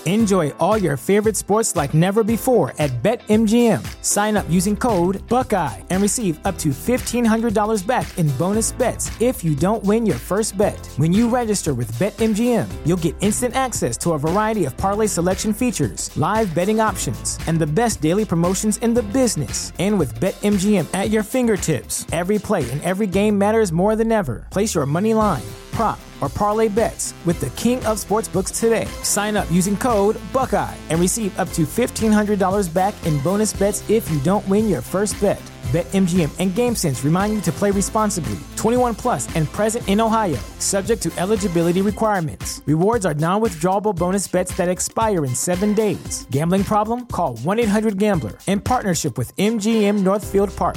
Enjoy all your favorite sports like never before at BetMGM. Sign up using code Buckeye and receive up to $1,500 back in bonus bets if you don't win your first bet. When you register with BetMGM, you'll get instant access to a variety of parlay selection features, live betting options, and the best daily promotions in the business. And with BetMGM at your fingertips, every play and every game matters more than ever. Place your money line, prop, or parlay bets with the king of sportsbooks today. Sign up using code Buckeye and receive up to $1,500 back in bonus bets if you don't win your first bet. BetMGM and GameSense remind you to play responsibly. 21 plus and present in Ohio, subject to eligibility requirements. Rewards are non-withdrawable bonus bets that expire in 7 days. Gambling problem? Call 1-800-GAMBLER. In partnership with MGM Northfield Park.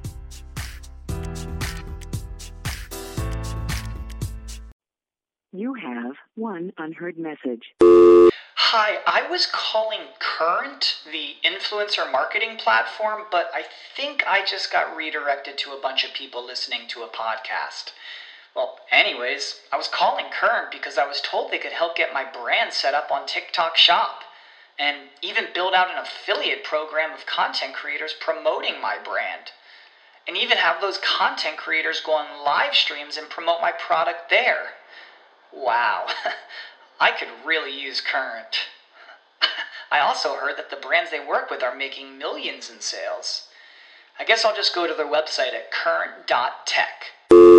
You have one unheard message. Hi, I was calling Current, the influencer marketing platform, but I think I just got redirected to a bunch of people listening to a podcast. Well, anyways, I was calling Current because I was told they could help get my brand set up on TikTok Shop, and even build out an affiliate program of content creators promoting my brand, and even have those content creators go on live streams and promote my product there. Wow, I could really use Current. I also heard that the brands they work with are making millions in sales. I guess I'll just go to their website at current.tech.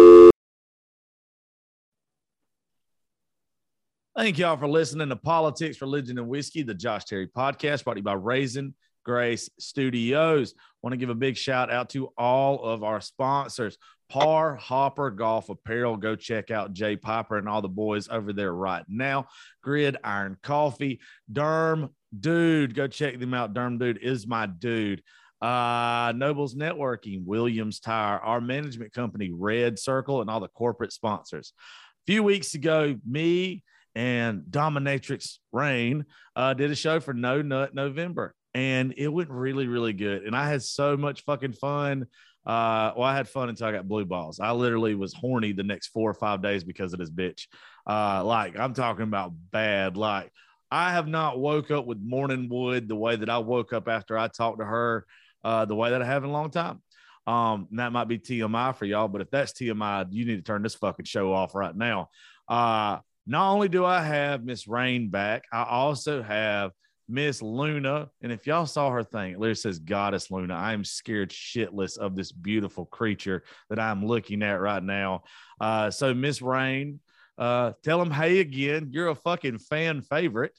Thank y'all for listening to Politics, Religion, and Whiskey, the Josh Terry podcast, brought to you by Raisin Grace Studios. Want to give a big shout out to all of our sponsors. Par Hopper Golf Apparel. Go check out Jay Piper and all the boys over there right now. Gridiron Coffee. Derm Dude. Go check them out. Derm Dude is my dude. Nobles Networking. Williams Tire. Our management company, Red Circle, and all the corporate sponsors. A few weeks ago, me and Dominatrix Rain did a show for No Nut November, and it went really, really good. And I had so much fucking fun. I had fun until I got blue balls. I literally was horny the next 4 or 5 days because of this bitch. Like, I'm talking about bad. Like, I have not woke up with morning wood the way that I woke up after I talked to her, the way that I have in a long time. And that might be TMI for y'all, but if that's TMI, you need to turn this fucking show off right now. Not only do I have Miss Rain back, I also have Miss Luna. And if y'all saw her thing, it literally says Goddess Luna. I am scared shitless of this beautiful creature that I'm looking at right now. So Miss Rain, tell them hey again. You're a fucking fan favorite.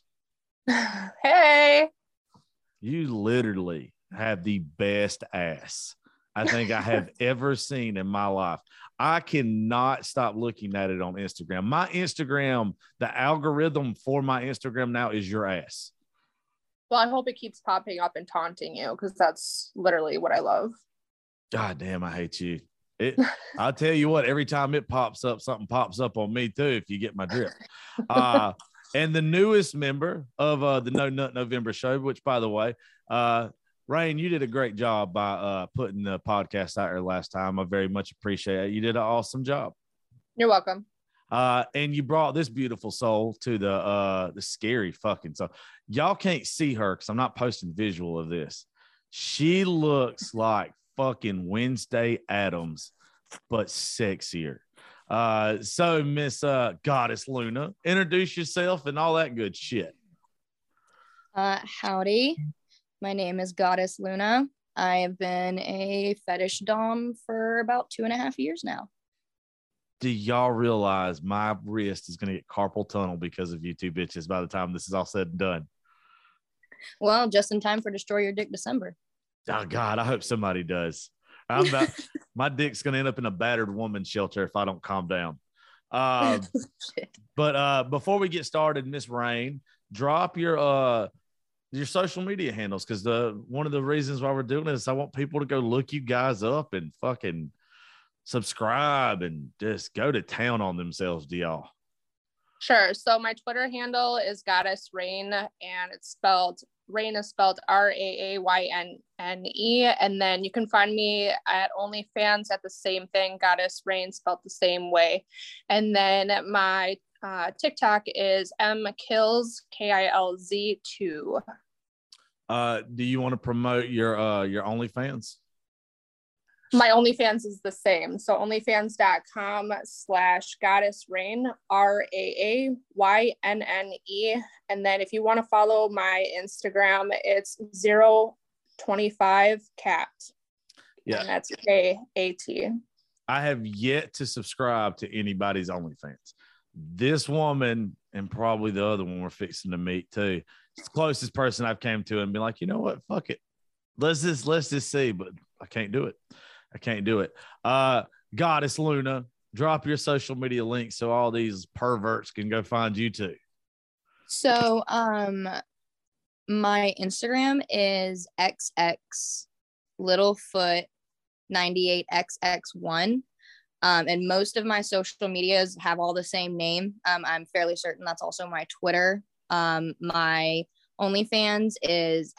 Hey. You literally have the best ass I think I have ever seen in my life. I cannot stop looking at it on Instagram. My Instagram, the algorithm for my Instagram now is your ass. Well, I hope it keeps popping up and taunting you, because that's literally what I love. God damn, I hate you. I'll tell you what, every time it pops up, something pops up on me too, if you get my drift. And the newest member of the No Nut November show, which, by the way, Rain, you did a great job by putting the podcast out there last time. I very much appreciate it. You did an awesome job. You're welcome. And you brought this beautiful soul to the scary fucking soul. Y'all can't see her because I'm not posting visual of this. She looks like fucking Wednesday Addams, but sexier. So Miss Goddess Luna, introduce yourself and all that good shit. Howdy. My name is Goddess Luna. I have been a fetish dom for about 2.5 years now. Do y'all realize my wrist is going to get carpal tunnel because of you two bitches by the time this is all said and done? Well, just in time for Destroy Your Dick December. Oh, God, I hope somebody does. My dick's going to end up in a battered woman shelter if I don't calm down. But before we get started, Miss Rain, drop your social media handles, because one of the reasons why we're doing this, I want people to go look you guys up and fucking subscribe and just go to town on themselves. Do y'all? Sure. So my Twitter handle is Goddess Rain, and it's spelled Rain is spelled Raayne, and then you can find me at OnlyFans at the same thing, Goddess Rain, spelled the same way. And then my TikTok is mkills KILZ2. Do you want to promote your OnlyFans? My OnlyFans is the same. So onlyfans.com/goddessraine, RAAYNNE. And then if you want to follow my Instagram, it's 025cat. Yeah. And that's KAT. I have yet to subscribe to anybody's OnlyFans. This woman and probably the other one we're fixing to meet too. It's the closest person I've came to and been like, you know what? Fuck it. Let's just see. But I can't do it. Goddess Luna, drop your social media links so all these perverts can go find you too. So my Instagram is xxlittlefoot98xx1. And most of my social medias have all the same name. I'm fairly certain that's also my Twitter. My OnlyFans is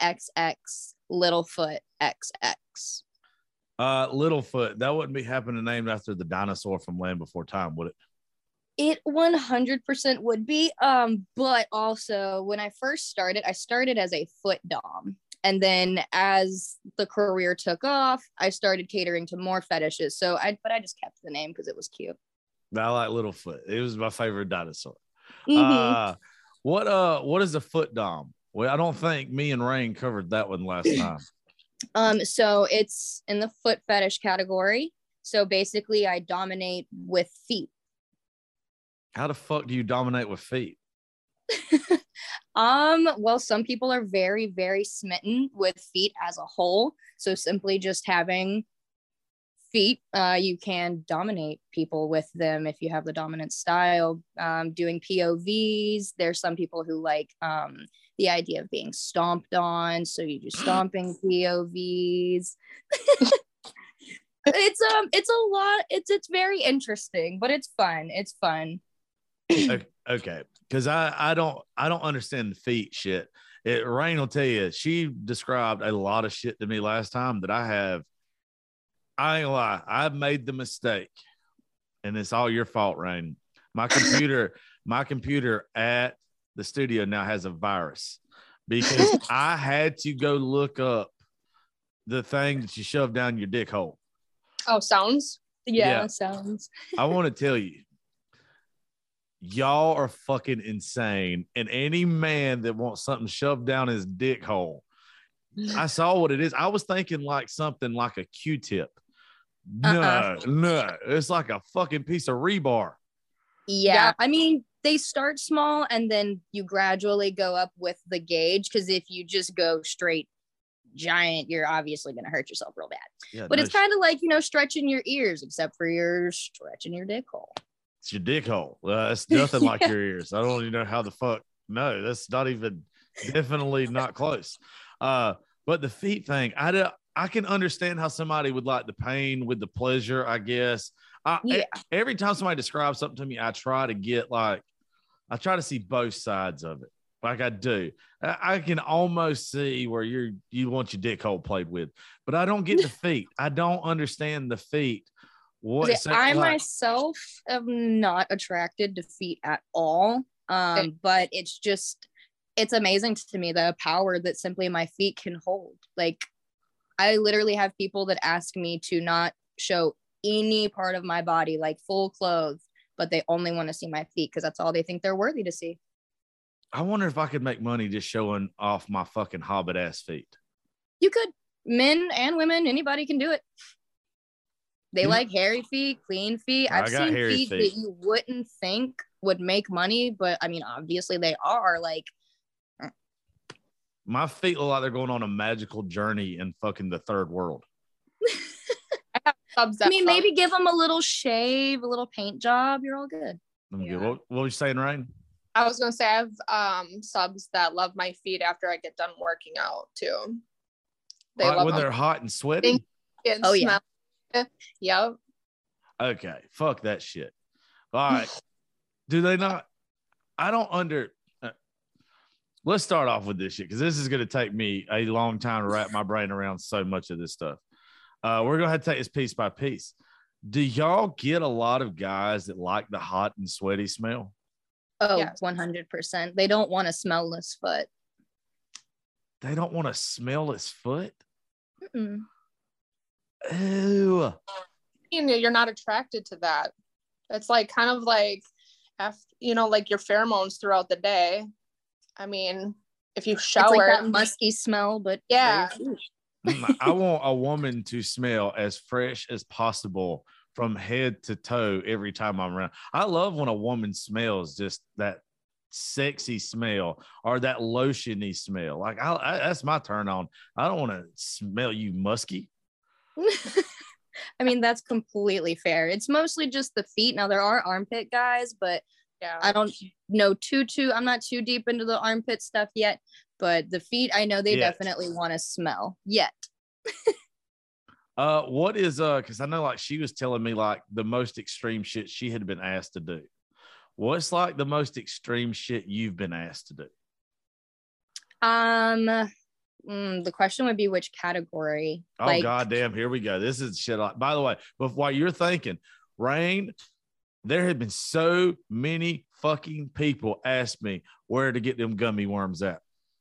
xxlittlefootxx. Littlefoot, that wouldn't be happening named after the dinosaur from Land Before Time, would it? It 100% would be. But also when I first started, I started as a foot dom. And then as the career took off, I started catering to more fetishes. But I just kept the name because it was cute. I like Littlefoot. It was my favorite dinosaur. Mm-hmm. What is a foot dom? Well, I don't think me and Rain covered that one last time. So it's in the foot fetish category. So basically I dominate with feet. How the fuck do you dominate with feet? Well, some people are very, very smitten with feet as a whole. So simply just having feet, you can dominate people with them if you have the dominant style. Doing POVs, there's some people who like the idea of being stomped on, so you do stomping POVs. It's a lot. It's very interesting, but it's fun. It's fun. Okay, because I don't understand the feet shit. Rain will tell you, she described a lot of shit to me last time that I ain't gonna lie, I've made the mistake, and it's all your fault, Rain. My computer at the studio now has a virus because I had to go look up the thing that you shove down your dick hole. Oh, sounds? Yeah. Sounds. I want to tell you, y'all are fucking insane. And any man that wants something shoved down his dick hole, I saw what it is. I was thinking like something like a Q-tip. No, it's like a fucking piece of rebar. Yeah. I mean, they start small and then you gradually go up with the gauge, because if you just go straight giant, you're obviously going to hurt yourself real bad. Yeah, but it's kind of like, stretching your ears, except for you're stretching your dick hole. It's your dick hole. It's nothing like your ears. I don't even know how the fuck. No, that's not even, definitely not close. But the feet thing, I can understand how somebody would like the pain with the pleasure, I guess. Every time somebody describes something to me, I try to see both sides of it. Like I do. I can almost see where you want your dick hole played with, but I don't get the feet. I don't understand the feet. Myself am not attracted to feet at all. But it's amazing to me the power that simply my feet can hold. Like, I literally have people that ask me to not show any part of my body, like full clothes, but they only want to see my feet because that's all they think they're worthy to see. I wonder if I could make money just showing off my fucking hobbit ass feet. You could. Men and women, anybody can do it. They like hairy feet, clean feet. I've seen feet that you wouldn't think would make money, but I mean, obviously they are. Like, my feet look like they're going on a magical journey in fucking the third world. I mean, maybe give them a little shave, a little paint job. You're all good. Yeah. What were you saying, Rain? I was going to say I have subs that love my feet after I get done working out too. They love when they're hot and sweaty? Oh, yeah. Yep. Okay. Fuck that shit. All right. Do they not? I don't let's start off with this shit, because this is going to take me a long time to wrap my brain around so much of this stuff. We're going to have to take this piece by piece. Do y'all get a lot of guys that like the hot and sweaty smell? Oh, Yes. 100%. They don't want to smell this foot. They don't want to smell his foot. Mm-mm. Ew. You're not attracted to that. It's like kind of like, like your pheromones throughout the day. I mean, if you shower, It's like that musky smell, but yeah. I want a woman to smell as fresh as possible from head to toe every time I'm around. I love when a woman smells just that sexy smell or that lotiony smell. Like that's my turn on. I don't want to smell you musky. I mean, that's completely fair. It's mostly just the feet. Now there are armpit guys, but Yeah. I don't know I'm not too deep into the armpit stuff yet, but the feet, I know they definitely want to smell yet. What is because I know like she was telling me like the most extreme shit she had been asked to do. What's like the most extreme shit you've been asked to do? The question would be which category. Oh, goddamn, here we go. This is shit. By the way, but while you're thinking, Rain, there have been so many fucking people ask me where to get them gummy worms at.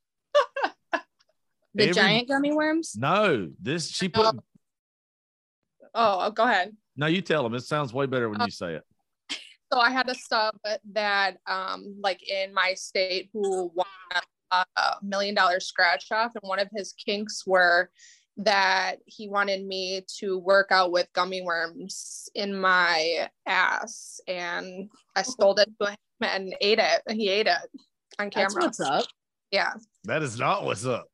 Giant gummy worms? No, she put. Oh, go ahead. No, you tell them. It sounds way better when you say it. So I had a sub that, like in my state, who won $1 million scratch off, and one of his kinks were that he wanted me to work out with gummy worms in my ass, and I stole it to him and ate it. And he ate it on camera. That's what's up. Yeah. That is not what's up.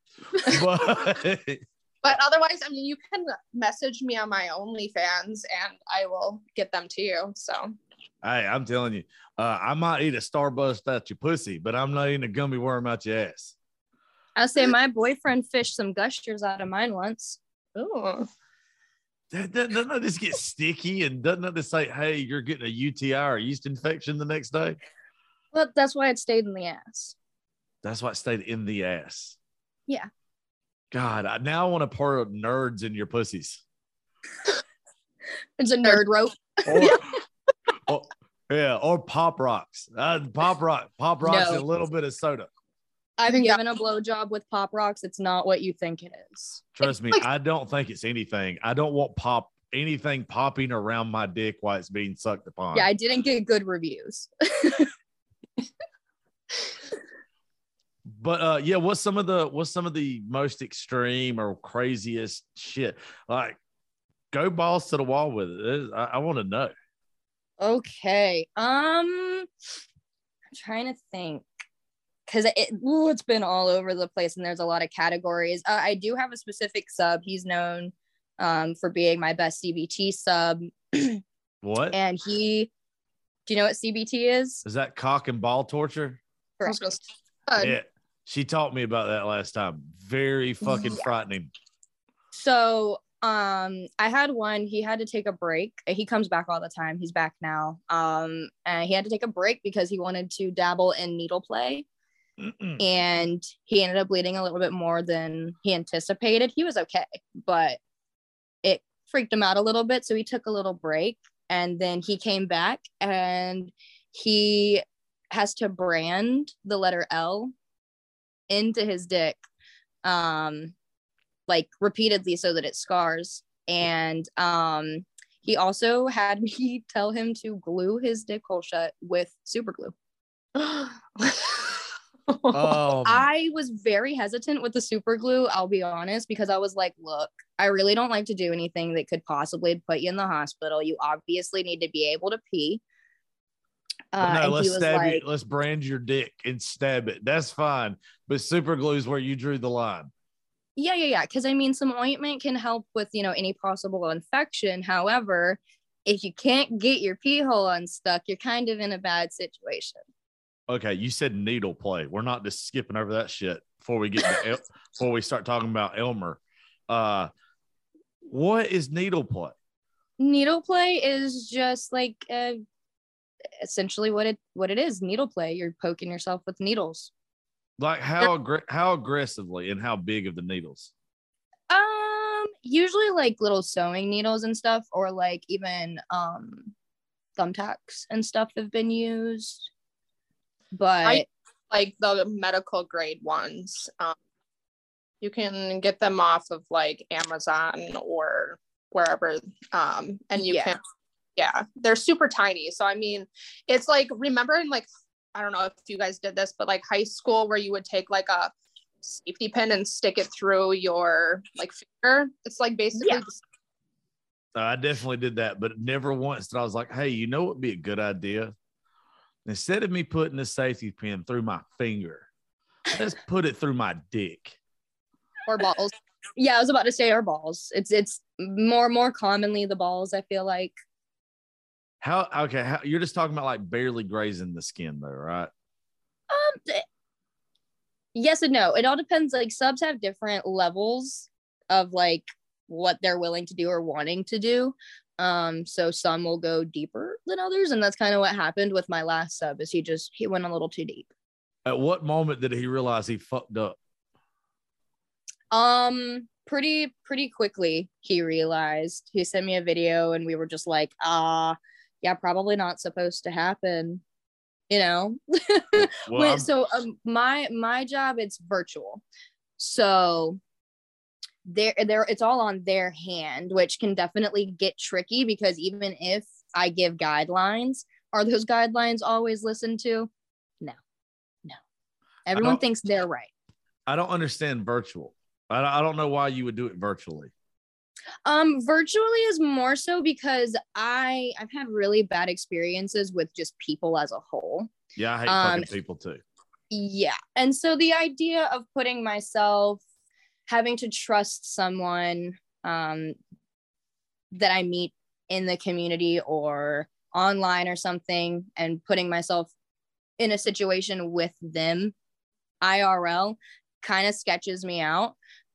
But otherwise, I mean, you can message me on my OnlyFans and I will get them to you. So, hey, I'm telling you, I might eat a Starburst out your pussy, but I'm not eating a gummy worm out your ass. I'll say my boyfriend fished some gushers out of mine once. ooh. Doesn't that just get sticky? And doesn't that just say, hey, you're getting a UTI or yeast infection the next day? Well, that's why it stayed in the ass. That's why it stayed in the ass. Yeah. God, now I want to pour nerds in your pussies. It's a nerd rope. Or Pop Rocks. Pop Rocks and a little bit of soda. I've given a blowjob with Pop Rocks. It's not what you think it is. Trust me, I don't think it's anything. I don't want anything popping around my dick while it's being sucked upon. Yeah, I didn't get good reviews. But what's some of the most extreme or craziest shit? Like, go balls to the wall with it. I want to know. Okay. I'm trying to think, because it's been all over the place and there's a lot of categories. I do have a specific sub. He's known for being my best CBT sub. What? And do you know what CBT is? Is that cock and ball torture? Yeah. She taught me about that last time. Very fucking frightening. So I had one. He had to take a break. He comes back all the time. He's back now. And he had to take a break because he wanted to dabble in needle play. And he ended up bleeding a little bit more than he anticipated. He was okay, but it freaked him out a little bit. So he took a little break, and then he came back and he has to brand the letter L into his dick, like repeatedly so that it scars. And he also had me tell him to glue his dick hole shut with super glue. I was very hesitant with the super glue, I'll be honest, because I was like, look, I really don't like to do anything that could possibly put you in the hospital. You obviously need to be able to pee. No, let's brand your dick and stab it. That's fine. But super glue is where you drew the line. Yeah. Because I mean, some ointment can help with, any possible infection. However, if you can't get your pee hole unstuck, you're kind of in a bad situation. Okay, you said needle play. We're not just skipping over that shit before we get to before we start talking about Elmer. What is needle play? Needle play is just like essentially what it is. Needle play. You're poking yourself with needles. Like how aggressively and how big of the needles? Usually like little sewing needles and stuff, or like even thumbtacks and stuff have been used. but I like the medical grade ones. You can get them off of like Amazon or wherever. And you can, they're super tiny. So, I mean, it's like, remember in like, I don't know if you guys did this, but like high school where you would take like a safety pin and stick it through your like finger. It's like basically. I definitely did that, but never once did I was like, hey, you know what would be a good idea? Instead of me putting the safety pin through my finger, let's put it through my dick. Or balls. Yeah, I was about to say or balls. It's more commonly the balls, I feel like. How you're just talking about like barely grazing the skin though, right? Yes and no. It all depends. Like subs have different levels of like what they're willing to do or wanting to do. So some will go deeper than others, and that's kind of what happened with my last sub. Is he went a little too deep. At what moment did he realize he fucked up? Pretty quickly he realized. He sent me a video and we were just like, yeah, probably not supposed to happen, you know. Well, my job, it's virtual, so there it's all on their hand, which can definitely get tricky because even if I give guidelines, are those guidelines always listened to? No. Everyone thinks they're right. I don't understand virtual. I don't know why you would do it virtually. Virtually is more so because I've had really bad experiences with just people as a whole. Yeah, I hate fucking people too. Yeah. And so the idea of putting myself, having to trust someone that I meet in the community or online or something, and putting myself in a situation with them IRL kind of sketches me out.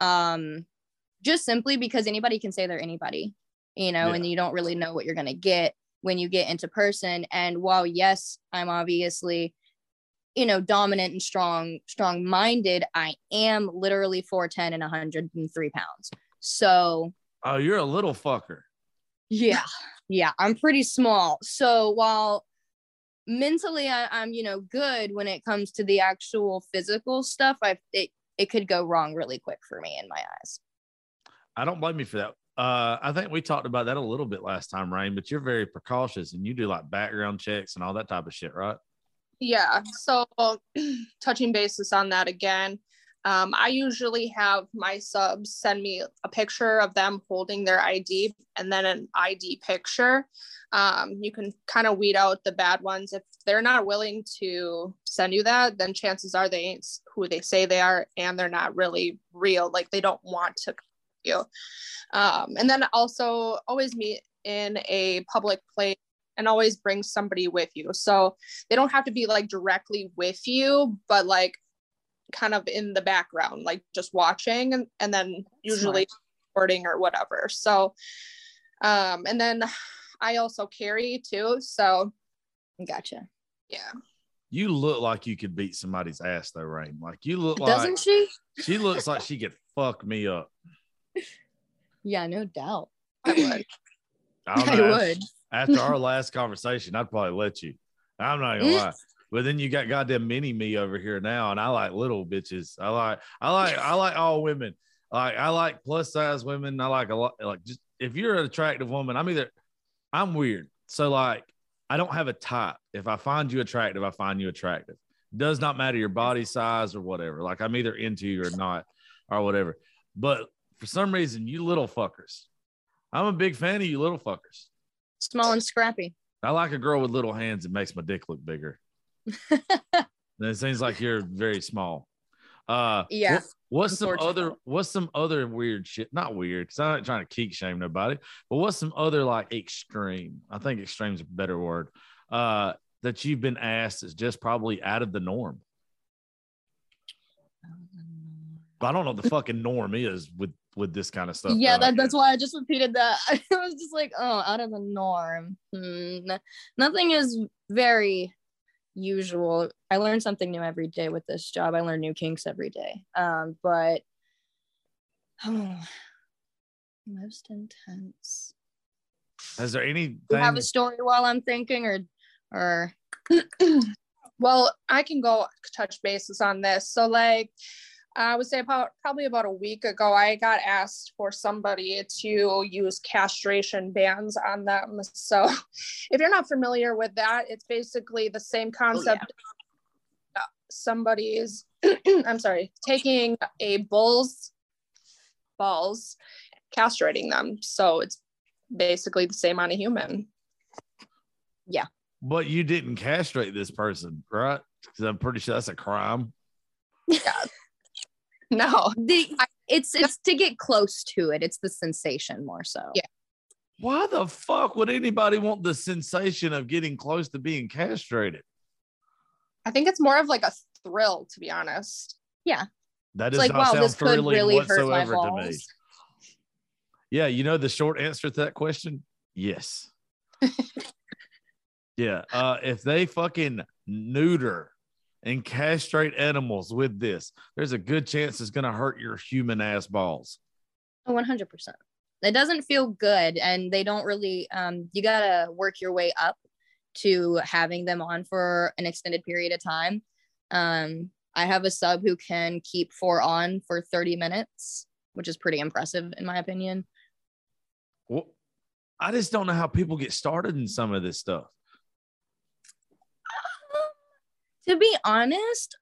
Just simply because anybody can say they're anybody, you know, and you don't really know what you're going to get when you get into person. And while, yes, I'm obviously, you know, dominant and strong-minded, I am literally 4'10" and 103 pounds. So. Oh, you're a little fucker. Yeah. Yeah. I'm pretty small. So while mentally I'm, you know, good when it comes to the actual physical stuff, it could go wrong really quick for me in my eyes. I don't blame you for that. I think we talked about that a little bit last time, Rain, but you're very precautious and you do like background checks and all that type of shit, right? Yeah. So touching bases on that again, I usually have my subs send me a picture of them holding their ID and then an ID picture. You can kind of weed out the bad ones. If they're not willing to send you that, then chances are they ain't who they say they are, and they're not really real. Like they don't want to you. And then also always meet in a public place and always bring somebody with you. So they don't have to be like directly with you, but like kind of in the background, like just watching and then usually recording or whatever. So, and then I also carry too. So. Gotcha. Yeah. You look like you could beat somebody's ass though, Rain. Like you look like. Doesn't she? She looks like she could fuck me up. Yeah, no doubt. I would. I would. After our last conversation, I'd probably let you. I'm not gonna lie. But then you got goddamn mini me over here now, and I like little bitches. I like all women. Like I like plus size women. I like a lot. Like just if you're an attractive woman, I'm weird. So like I don't have a type. If I find you attractive, I find you attractive. Does not matter your body size or whatever. Like I'm either into you or not, or whatever. But for some reason, you little fuckers. I'm a big fan of you little fuckers. Small and scrappy. I like a girl with little hands. It makes my dick look bigger. It seems like you're very small. Yeah. What's some other weird shit? Not weird, because I'm not trying to kink shame nobody, but what's some other like extreme? I think extreme is a better word. That you've been asked is just probably out of the norm. I don't know what the fucking norm is with this kind of stuff. Yeah, that's why I just repeated that. I was just like, oh, out of the norm. Nothing is very usual. I learn something new every day with this job. I learn new kinks every day. But most intense. Is there anything? Do you have a story while I'm thinking, or? Well, I can go touch bases on this. So like, I would say probably about a week ago, I got asked for somebody to use castration bands on them. So if you're not familiar with that, it's basically the same concept. Somebody's, I'm sorry, taking a bull's balls, castrating them. So it's basically the same on a human. Yeah. But you didn't castrate this person, right? Because I'm pretty sure that's a crime. Yeah. No. It's to get close to it. It's the sensation more so. Yeah. Why the fuck would anybody want the sensation of getting close to being castrated? I think it's more of like a thrill, to be honest. Yeah. That does It's like, not wow, sound this could thrilling really hurt my whatsoever to me. balls. Yeah, you know the short answer to that question? Yes. Yeah. If they fucking neuter and castrate animals with this, there's a good chance it's gonna hurt your human ass balls. 100%. It doesn't feel good, and they don't really. You gotta work your way up to having them on for an extended period of time. I have a sub who can keep 4 on for 30 minutes, which is pretty impressive in my opinion. Well, I just don't know how people get started in some of this stuff. To be honest,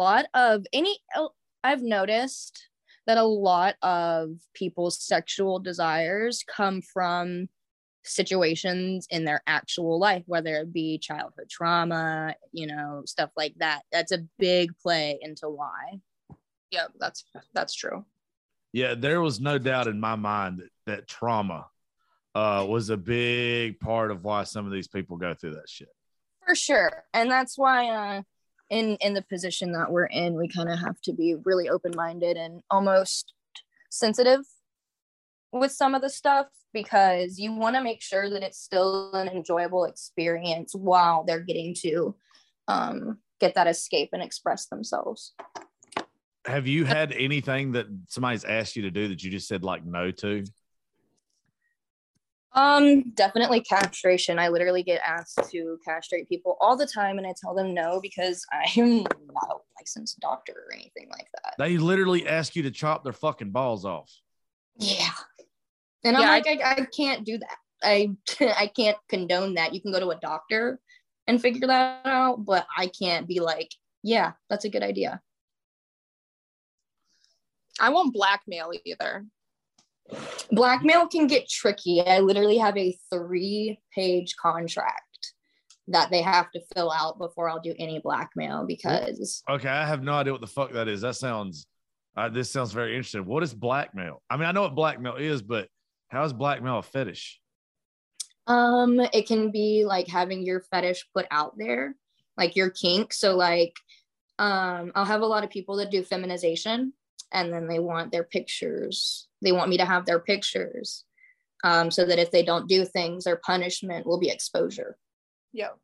I've noticed that a lot of people's sexual desires come from situations in their actual life, whether it be childhood trauma, stuff like that. That's a big play into why. Yeah, that's true. Yeah, there was no doubt in my mind that trauma was a big part of why some of these people go through that shit. For sure. And that's why in the position that we're in, we kind of have to be really open-minded and almost sensitive with some of the stuff, because you want to make sure that it's still an enjoyable experience while they're getting to get that escape and express themselves. Have you had anything that somebody's asked you to do that you just said like no to? Definitely castration. I literally get asked to castrate people all the time, and I tell them no because I'm not a licensed doctor or anything like that. They literally ask you to chop their fucking balls off. Yeah. And I'm like, I can't do that. I can't condone that. You can go to a doctor and figure that out, but I can't be like, yeah, that's a good idea. I won't blackmail either. Blackmail can get tricky. I literally have a 3-page contract that they have to fill out before I'll do any blackmail because. Okay, I have no idea what the fuck that is. That sounds, this sounds very interesting. What is blackmail? I mean, I know what blackmail is, but how is blackmail a fetish? It can be like having your fetish put out there, like your kink. So like, I'll have a lot of people that do feminization, and then they want their pictures. They want me to have their pictures, so that if they don't do things, their punishment will be exposure. Yep.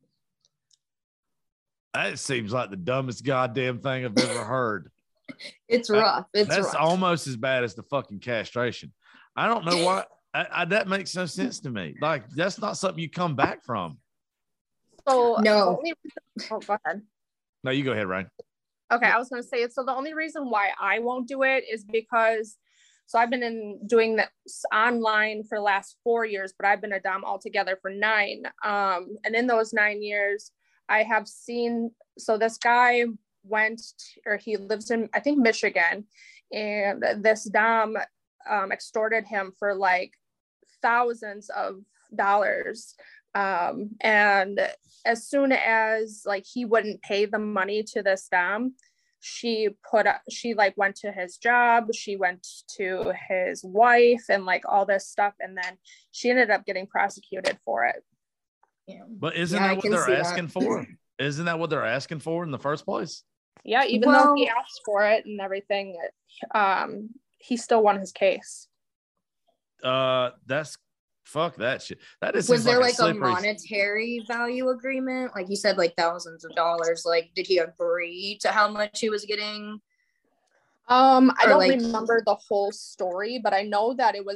That seems like the dumbest goddamn thing I've ever heard. It's rough. That's rough. Almost as bad as the fucking castration. I don't know why. That makes no sense to me. Like, that's not something you come back from. So no. Oh, go ahead. No, you go ahead, Ryan. Okay, I was going to say, so the only reason why I won't do it is because, so I've been doing this online for the last 4 years, but I've been a dom altogether for 9. And in those 9 years, I have seen, so this guy he lives in, I think, Michigan, and this dom extorted him for like thousands of dollars. And as soon as like he wouldn't pay the money to this dom, she went to his job, she went to his wife and like all this stuff, and then she ended up getting prosecuted for it. Yeah. But isn't that what they're asking for? Isn't that what they're asking for in the first place? Yeah, even though he asked for it and everything, he still won his case. That's fuck that shit. That is. Was there like a monetary value agreement? Like you said, like thousands of dollars. Like, did he agree to how much he was getting? I don't remember the whole story, but I know that it was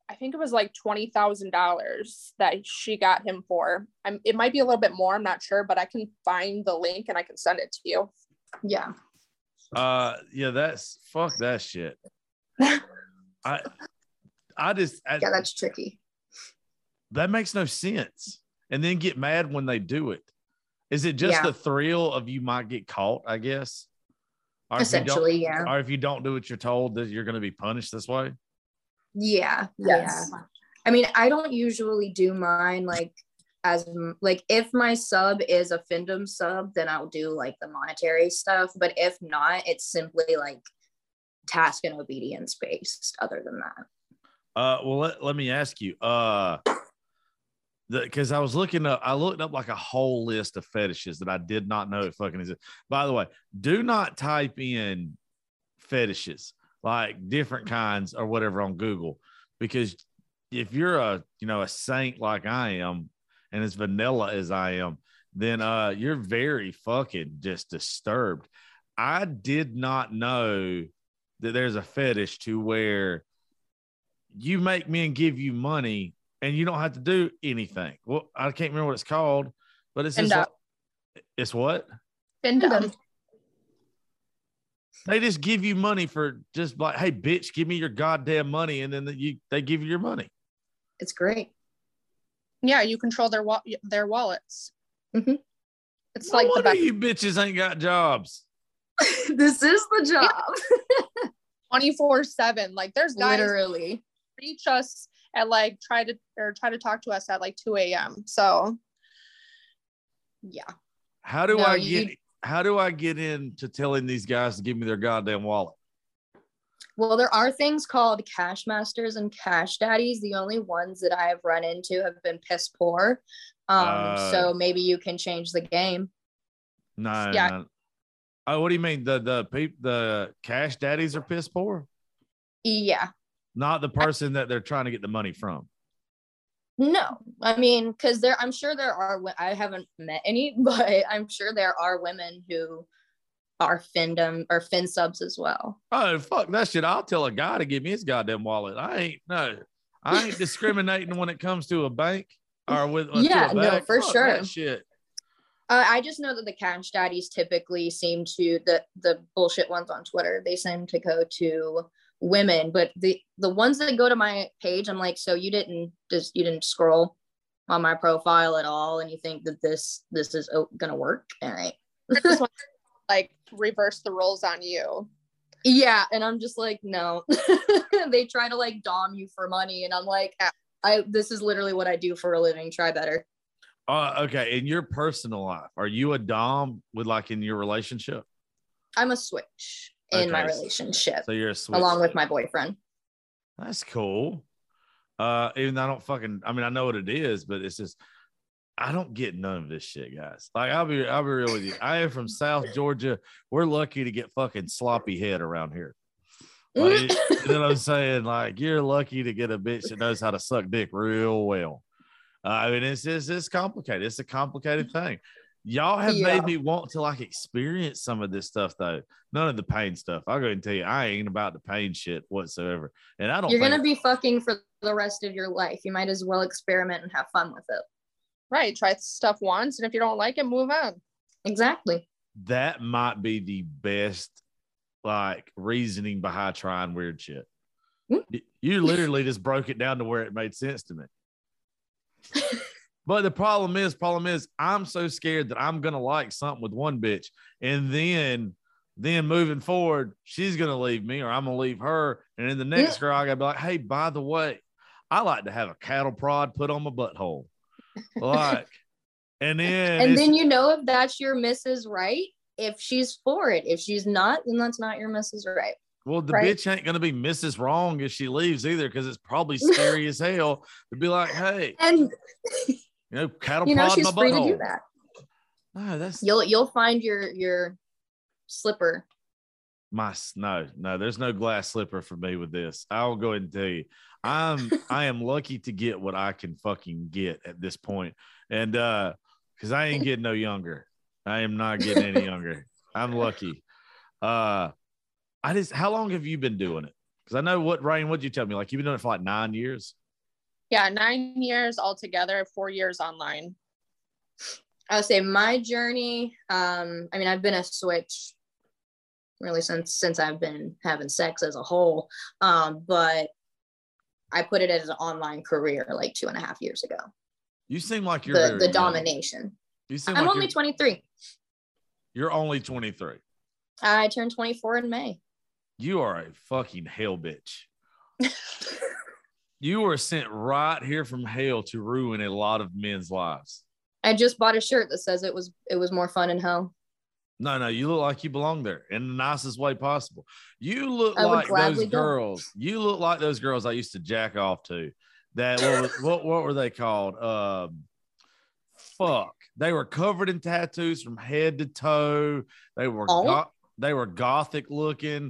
I think it was like $20,000 that she got him for. It might be a little bit more. I'm not sure, but I can find the link and I can send it to you. Yeah. Yeah, that's fuck that shit. I Yeah, that's tricky. That makes no sense. And then get mad when they do it. Is it just the thrill of you might get caught, I guess? Or essentially, yeah. Or if you don't do what you're told, that you're going to be punished this way? Yeah. Yes. Yeah. I mean, I don't usually do mine like as like if my sub is a Findom sub, then I'll do like the monetary stuff. But if not, it's simply like task and obedience based other than that. Well, let me ask you, because I looked up like a whole list of fetishes that I did not know it fucking existed. By the way, do not type in fetishes, like different kinds or whatever on Google, because if you're a saint like I am and as vanilla as I am, then you're very fucking just disturbed. I did not know that there's a fetish to where you make men give you money and you don't have to do anything. Well, I can't remember what it's called, but it's just like, it's what? Findom. They just give you money for just like, hey, bitch, give me your goddamn money. And then they give you your money. It's great. Yeah, you control their wallets. Mm-hmm. It's like the best. You bitches ain't got jobs. This is the job. 24/7. Like there's guys literally reach us at like try to talk to us at like 2 a.m. So yeah. How do I get into telling these guys to give me their goddamn wallet? Well, there are things called cash masters and cash daddies. The only ones that I have run into have been piss poor. So maybe you can change the game. No. Yeah. No. Oh, what do you mean? The cash daddies are piss poor? Yeah. Not the person that they're trying to get the money from. No, I mean, because I'm sure there are, I haven't met any, but I'm sure there are women who are Findom or Fin subs as well. Oh, fuck that shit. I'll tell a guy to give me his goddamn wallet. I ain't discriminating when it comes to a bank or with yeah, no, for fuck sure. That shit. I just know that the cash daddies typically seem to, the bullshit ones on Twitter, they seem to go to women, but the ones that go to my page, I'm like, so you didn't scroll on my profile at all, and you think that this is gonna work? All right. Like reverse the roles on you. Yeah, and I'm just like, no. They try to like dom you for money, and I'm like, this is literally what I do for a living. Try better. Okay. In your personal life, are you a dom with like in your relationship? I'm a switch in my relationship. So you're a switch along with my boyfriend. That's cool. Even though I don't I know what it is, but it's just I don't get none of this shit, guys. Like I'll be real with you. I am from South Georgia. We're lucky to get fucking sloppy head around here. Like, you know what I'm saying? Like you're lucky to get a bitch that knows how to suck dick real well. I mean, it's complicated. It's a complicated thing. Y'all have made me want to like experience some of this stuff though. None of the pain stuff. I'll go ahead and tell you, I ain't about the pain shit whatsoever. And I don't. You're gonna be fucking for the rest of your life. You might as well experiment and have fun with it. Right. Try stuff once, and if you don't like it, move on. Exactly. That might be the best like reasoning behind trying weird shit. You literally just broke it down to where it made sense to me. But the problem is I'm so scared that I'm gonna like something with one bitch, and then moving forward, she's gonna leave me or I'm gonna leave her, and then the next girl I gotta be like, hey, by the way, I like to have a cattle prod put on my butthole, like, and then if that's your Mrs. Right, if she's for it. If she's not, then that's not your Mrs. Right. Well, the bitch ain't gonna be Mrs. Wrong if she leaves either, because it's probably scary as hell to be like, hey, and cattle prod she's my free butthole. to do that. No, that's you'll find your slipper. No, there's no glass slipper for me with this. I'll go ahead and tell you, I am lucky to get what I can fucking get at this point, and because I ain't getting no younger. I am not getting any younger. I'm lucky. How long have you been doing it? Because I know what'd you tell me? Like, you've been doing it for like 9 years? Yeah, 9 years altogether, 4 years online. I would say my journey, I mean, I've been a switch really since I've been having sex as a whole. But I put it as an online career like 2.5 years ago. You seem like you're the domination. I'm only 23. You're only 23. I turned 24 in May. You are a fucking hell bitch. You were sent right here from hell to ruin a lot of men's lives. I just bought a shirt that says it was more fun in hell. No, you look like you belong there in the nicest way possible. You look like those girls. You look like those girls I used to jack off to. That what were they called? Fuck. They were covered in tattoos from head to toe. They were gothic looking.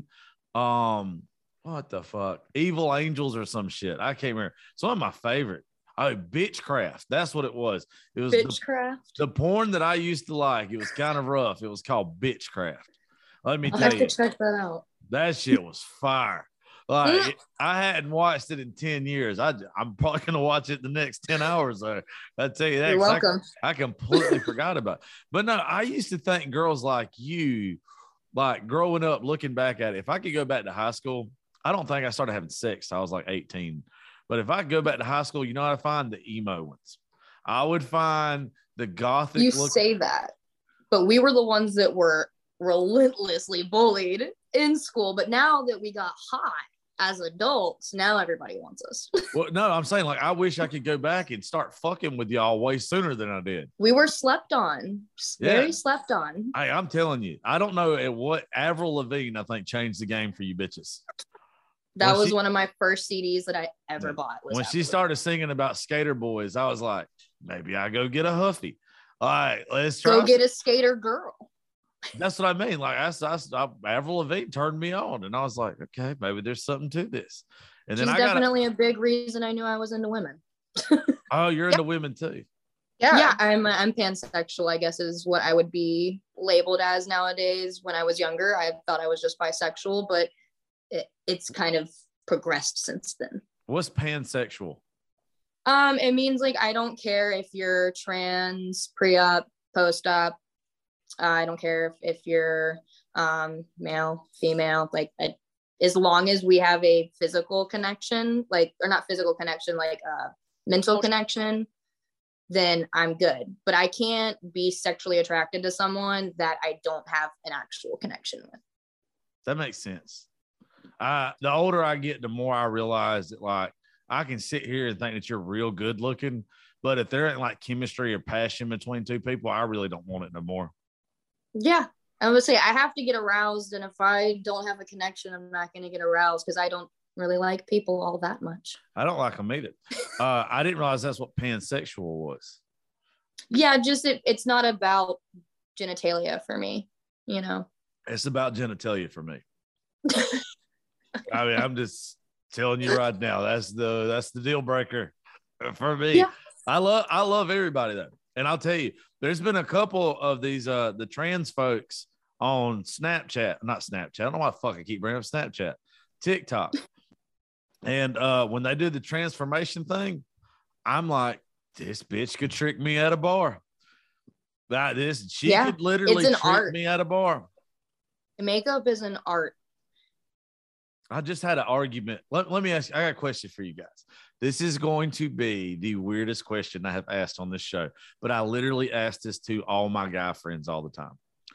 What the fuck? Evil Angels or some shit. I can't remember. It's one of my favorite. Oh, Bitchcraft. That's what it was. It was Bitchcraft. The porn that I used to like. It was kind of rough. It was called Bitchcraft. Let me tell you. I have to check that out. That shit was fire. Like, I hadn't watched it in 10 years. I'm probably going to watch it the next 10 hours. I tell you that. You're welcome. I completely forgot about it. But no, I used to think girls like you, like growing up, looking back at it, if I could go back to high school, I don't think I started having sex. I was like 18. But if I go back to high school, you know what I find? The emo ones. I would find the gothic. You say that, but we were the ones that were relentlessly bullied in school. But now that we got hot as adults, now everybody wants us. Well, no, I'm saying, like, I wish I could go back and start fucking with y'all way sooner than I did. We were slept on. Very slept on. I'm telling you, I don't know at what Avril Lavigne, I think, changed the game for you bitches. That was one of my first CDs that I ever bought. When she started singing about skater boys, I was like, maybe I go get a Huffy. All right, let's try. Go get a skater girl. That's what I mean. Like, Avril Lavigne turned me on, and I was like, okay, maybe there's something to this. And then she's definitely a big reason I knew I was into women. Oh, you're into women too. Yeah, I'm pansexual, I guess, is what I would be labeled as nowadays. When I was younger, I thought I was just bisexual, but it's kind of progressed since then. What's pansexual? It means like I don't care if you're trans, pre-op, post-op. I don't care if you're male, female, like as long as we have a physical connection, like, or not physical connection, like a mental connection, then I'm good. But I can't be sexually attracted to someone that I don't have an actual connection with. That makes sense. The older I get, the more I realize that, like, I can sit here and think that you're real good looking, but if there ain't like chemistry or passion between two people, I really don't want it no more. Yeah. I would say I have to get aroused, and if I don't have a connection, I'm not going to get aroused because I don't really like people all that much. I don't like them either. I didn't realize that's what pansexual was. Yeah, just it's not about genitalia for me, you know. It's about genitalia for me. I mean, I'm just telling you right now, that's the deal breaker for me. Yeah. I love everybody though. And I'll tell you, there's been a couple of these the trans folks on Snapchat, not Snapchat. I don't know why the fuck I keep bringing up Snapchat, TikTok. And when they do the transformation thing, I'm like, this bitch could trick me at a bar. She could literally trick me at a bar. Makeup is an art. I just had an argument. Let me ask you, I got a question for you guys. This is going to be the weirdest question I have asked on this show, but I literally ask this to all my guy friends all the time.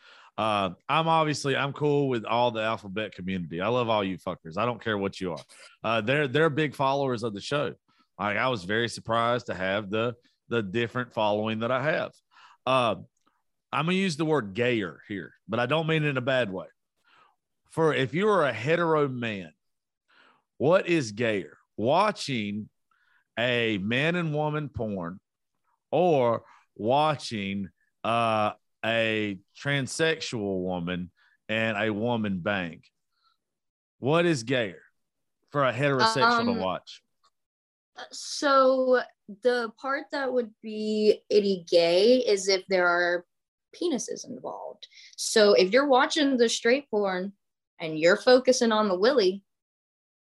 I'm cool with all the alphabet community. I love all you fuckers. I don't care what you are. They're big followers of the show. Like, I was very surprised to have the different following that I have. I'm going to use the word gayer here, but I don't mean it in a bad way. For if you are a hetero man, what is gayer? Watching a man and woman porn or watching a transsexual woman and a woman bang? What is gayer for a heterosexual to watch? So the part that would be itty gay is if there are penises involved. So if you're watching the straight porn and you're focusing on the willy,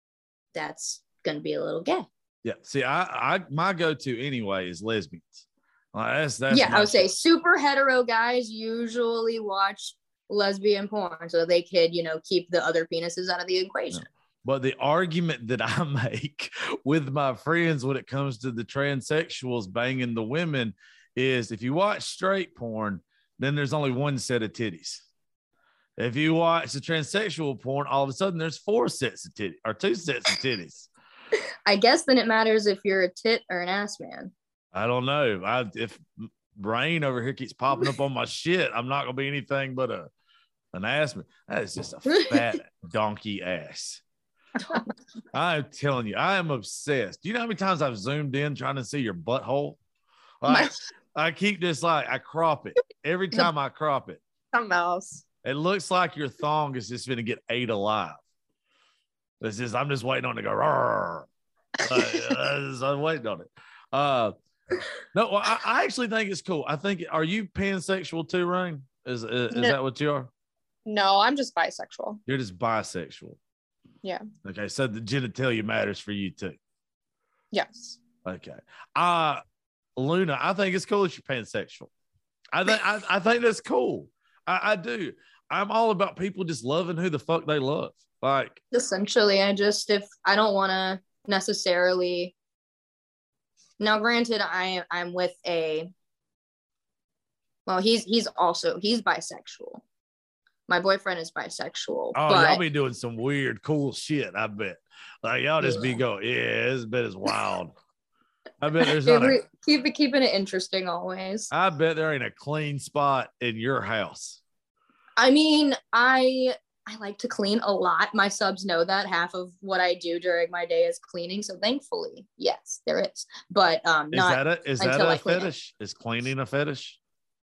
that's going to be a little gay. Yeah. See, I my go-to anyway is lesbians. That's yeah, I would say super hetero guys usually watch lesbian porn so they could, keep the other penises out of the equation. No. But the argument that I make with my friends when it comes to the transsexuals banging the women is if you watch straight porn, then there's only one set of titties. If you watch the transsexual porn, all of a sudden there's 4 sets of titties or 2 sets of titties. I guess then it matters if you're a tit or an ass man. I don't know. If Rain over here keeps popping up on my shit, I'm not going to be anything but an ass man. That is just a fat donkey ass. I'm telling you, I am obsessed. Do you know how many times I've zoomed in trying to see your butthole? I keep just I crop it. Every time I crop it. Something else. It looks like your thong is just going to get ate alive. I'm just waiting on it to go. I'm waiting on it. No, I actually think it's cool. I think, are you pansexual too, Rain? Is that what you are? No, I'm just bisexual. You're just bisexual. Yeah. Okay, so the genitalia matters for you too. Yes. Okay. Luna, I think it's cool that you're pansexual. I think that's cool. I do. I'm all about people just loving who the fuck they love. Like, essentially, if I don't want to necessarily. Now, granted, I'm with he's bisexual. My boyfriend is bisexual. Oh, but y'all be doing some weird, cool shit, I bet. Like, y'all just be going, yeah, this bit is wild. I bet there's keeping it interesting always. I bet there ain't a clean spot in your house. I mean, I like to clean a lot. My subs know that half of what I do during my day is cleaning. So thankfully, yes, there is. But is that a fetish? Is cleaning a fetish?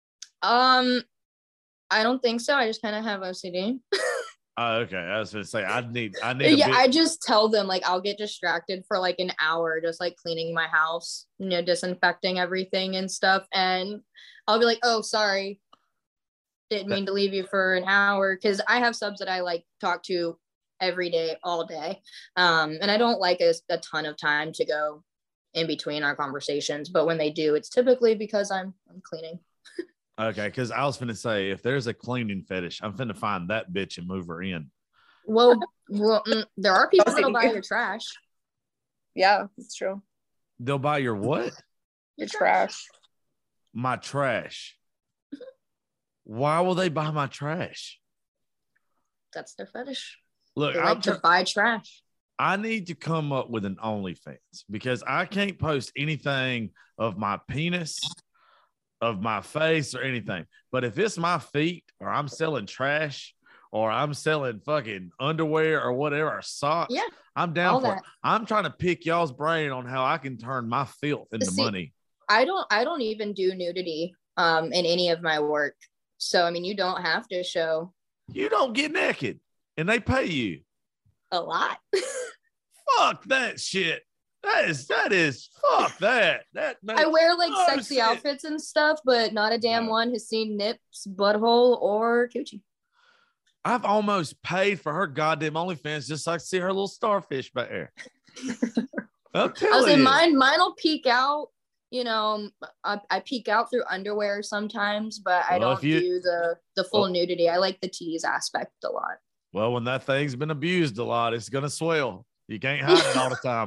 I don't think so. I just kind of have OCD. Oh, okay. I was gonna say I need. I just tell them I'll get distracted for an hour, just cleaning my house, disinfecting everything and stuff, and I'll be like, "Oh, sorry, didn't mean to leave you for an hour," because I have subs that I talk to every day, all day, and I don't like a ton of time to go in between our conversations. But when they do, it's typically because I'm cleaning. Okay, because I was finna say, if there's a cleaning fetish, I'm finna find that bitch and move her in. Well, there are people that'll buy your trash. Yeah, it's true. They'll buy your what? Your trash. My trash. Why will they buy my trash? That's their fetish. Look, I'm to buy trash. I need to come up with an OnlyFans because I can't post anything of my penis, of my face, or anything. But if it's my feet, or I'm selling trash, or I'm selling fucking underwear or whatever, or socks, yeah, I'm down for it. I'm trying to pick y'all's brain on how I can turn my filth into money. I don't even do nudity in any of my work. So I mean, you don't have to show. You don't get naked, and they pay you a lot. Fuck that shit. That is fuck that. I wear sexy outfits and stuff, but not a damn one has seen nips, butthole, or coochie. I've almost paid for her goddamn OnlyFans just so I can see her little starfish back there. I'm telling you. Mine will peek out. I peek out through underwear sometimes, but I don't do the full nudity. I like the tease aspect a lot. Well, when that thing's been abused a lot, it's gonna swell. You can't hide it all the time.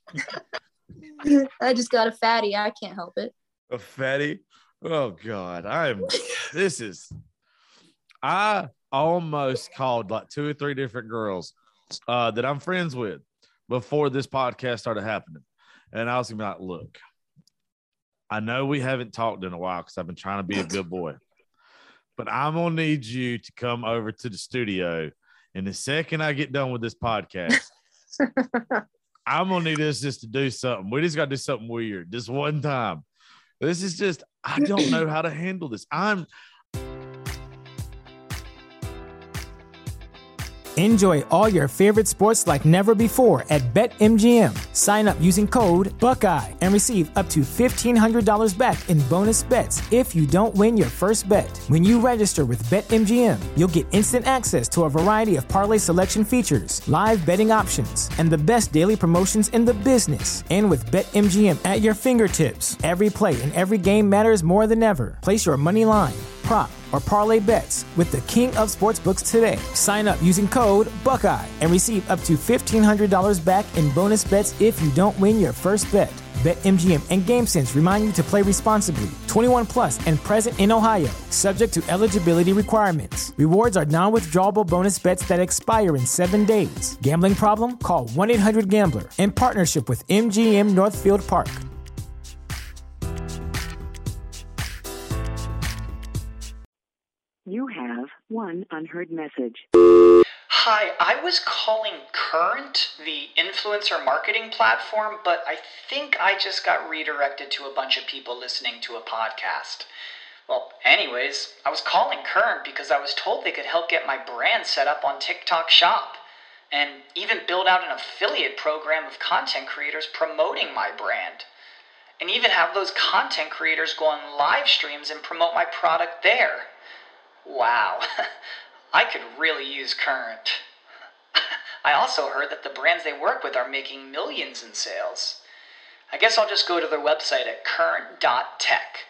I just got a fatty. I can't help it. A fatty? Oh God. I almost called 2 or 3 different girls that I'm friends with before this podcast started happening. And I was gonna be like, look, I know we haven't talked in a while because I've been trying to be a good boy, but I'm gonna need you to come over to the studio. And the second I get done with this podcast, I'm gonna need us just to do something. We just gotta do something weird this one time. This is just, I don't know how to handle this. Enjoy all your favorite sports like never before at BetMGM. Sign up using code Buckeye and receive up to $1,500 back in bonus bets if you don't win your first bet. When you register with BetMGM, you'll get instant access to a variety of parlay selection features, live betting options, and the best daily promotions in the business. And with BetMGM at your fingertips, every play and every game matters more than ever. Place your money line, prop, or parlay bets with the king of sportsbooks today. Sign up using code Buckeye and receive up to $1,500 back in bonus bets if you don't win your first bet. BetMGM and GameSense remind you to play responsibly. 21 plus and present in Ohio, subject to eligibility requirements. Rewards are non-withdrawable bonus bets that expire in 7 days. Gambling problem? Call 1-800-GAMBLER in partnership with MGM Northfield Park. You have one unheard message. Hi, I was calling Current, the influencer marketing platform, but I think I just got redirected to a bunch of people listening to a podcast. Well, anyways, I was calling Current because I was told they could help get my brand set up on TikTok Shop and even build out an affiliate program of content creators promoting my brand. And even have those content creators go on live streams and promote my product there. Wow, I could really use Current. I also heard that the brands they work with are making millions in sales. I guess I'll just go to their website at current.tech.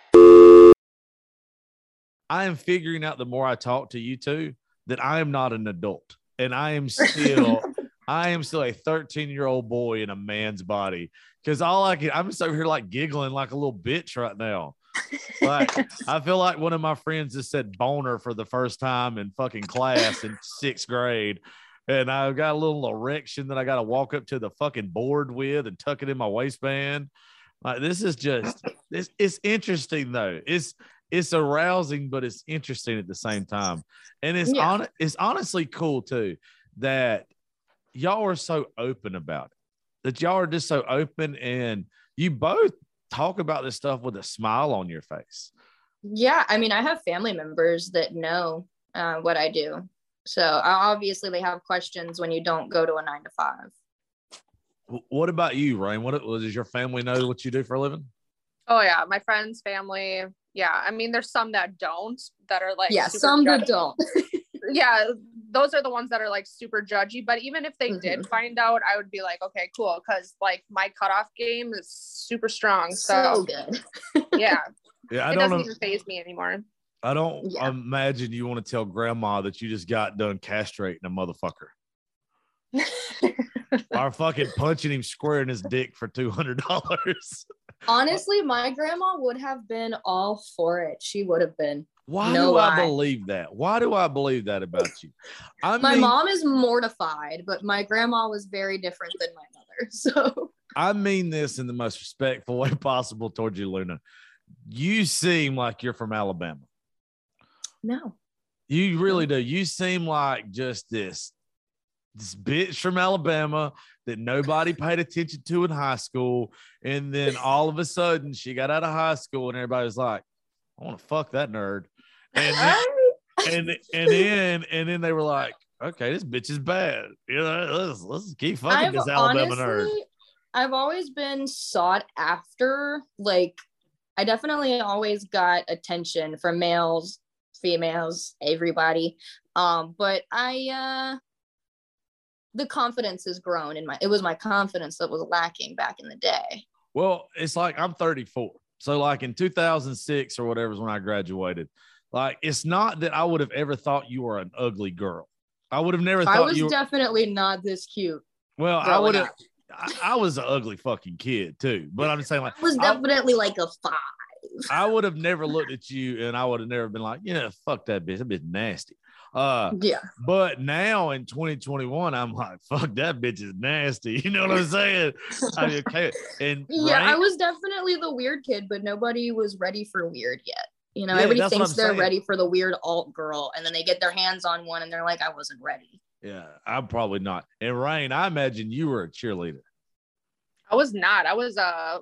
I am figuring out the more I talk to you two that I am not an adult, and I am still a 13-year-old boy in a man's body. Because I'm just over here like giggling like a little bitch right now. Like, I feel like one of my friends just said boner for the first time in fucking class in 6th grade. And I've got a little erection that I got to walk up to the fucking board with and tuck it in my waistband. Like, this is just, it's interesting though. It's arousing, but it's interesting at the same time. And it's honestly cool too, that y'all are so open about it, that y'all are just so open, and you both talk about this stuff with a smile on your face. Yeah, I mean, I have family members that know what I do. So obviously they have questions when you don't go to a 9 to 5. What about you, Rain? Does your family know what you do for a living? Oh yeah, my friends, family. Yeah, I mean, there's some that don't, that are like, some that don't. Yeah, those are the ones that are like super judgy. But even if they did find out, I would be like, okay, cool, because like my cutoff game is super strong. So good. Yeah. Yeah, it doesn't even faze me anymore. I don't imagine you want to tell grandma that you just got done castrating a motherfucker. Or fucking punching him square in his dick for $200. Honestly, my grandma would have been all for it. She would have been. Why do I believe that? Why do I believe that about you? My mom is mortified, but my grandma was very different than my mother. So I mean this in the most respectful way possible towards you, Luna. You seem like you're from Alabama. No. You really do. You seem like just this bitch from Alabama that nobody paid attention to in high school. And then all of a sudden she got out of high school and everybody was like, I want to fuck that nerd. And then they were like, okay, this bitch is bad. You know, let's keep fucking this Alabama nerd. I've always been sought after. Like, I definitely always got attention from males, females, everybody. But the confidence has grown it was my confidence that was lacking back in the day. Well, it's like I'm 34. So like in 2006 or whatever is when I graduated. Like, it's not that I would have ever thought you were an ugly girl. I would have never thought I was definitely not this cute. Well, I would have. I was an ugly fucking kid too. But I'm just saying, like, I was definitely like a 5. I would have never looked at you and I would have never been like, yeah, fuck that bitch. That bitch nasty. Yeah. But now in 2021, I'm like, fuck, that bitch is nasty. You know what I'm saying? I mean, okay. And yeah, I was definitely the weird kid, but nobody was ready for weird yet. You know, everybody thinks they're ready for the weird alt girl, and then they get their hands on one and they're like, I wasn't ready. Yeah, I'm probably not. And Rain, I imagine you were a cheerleader. I was not. I was a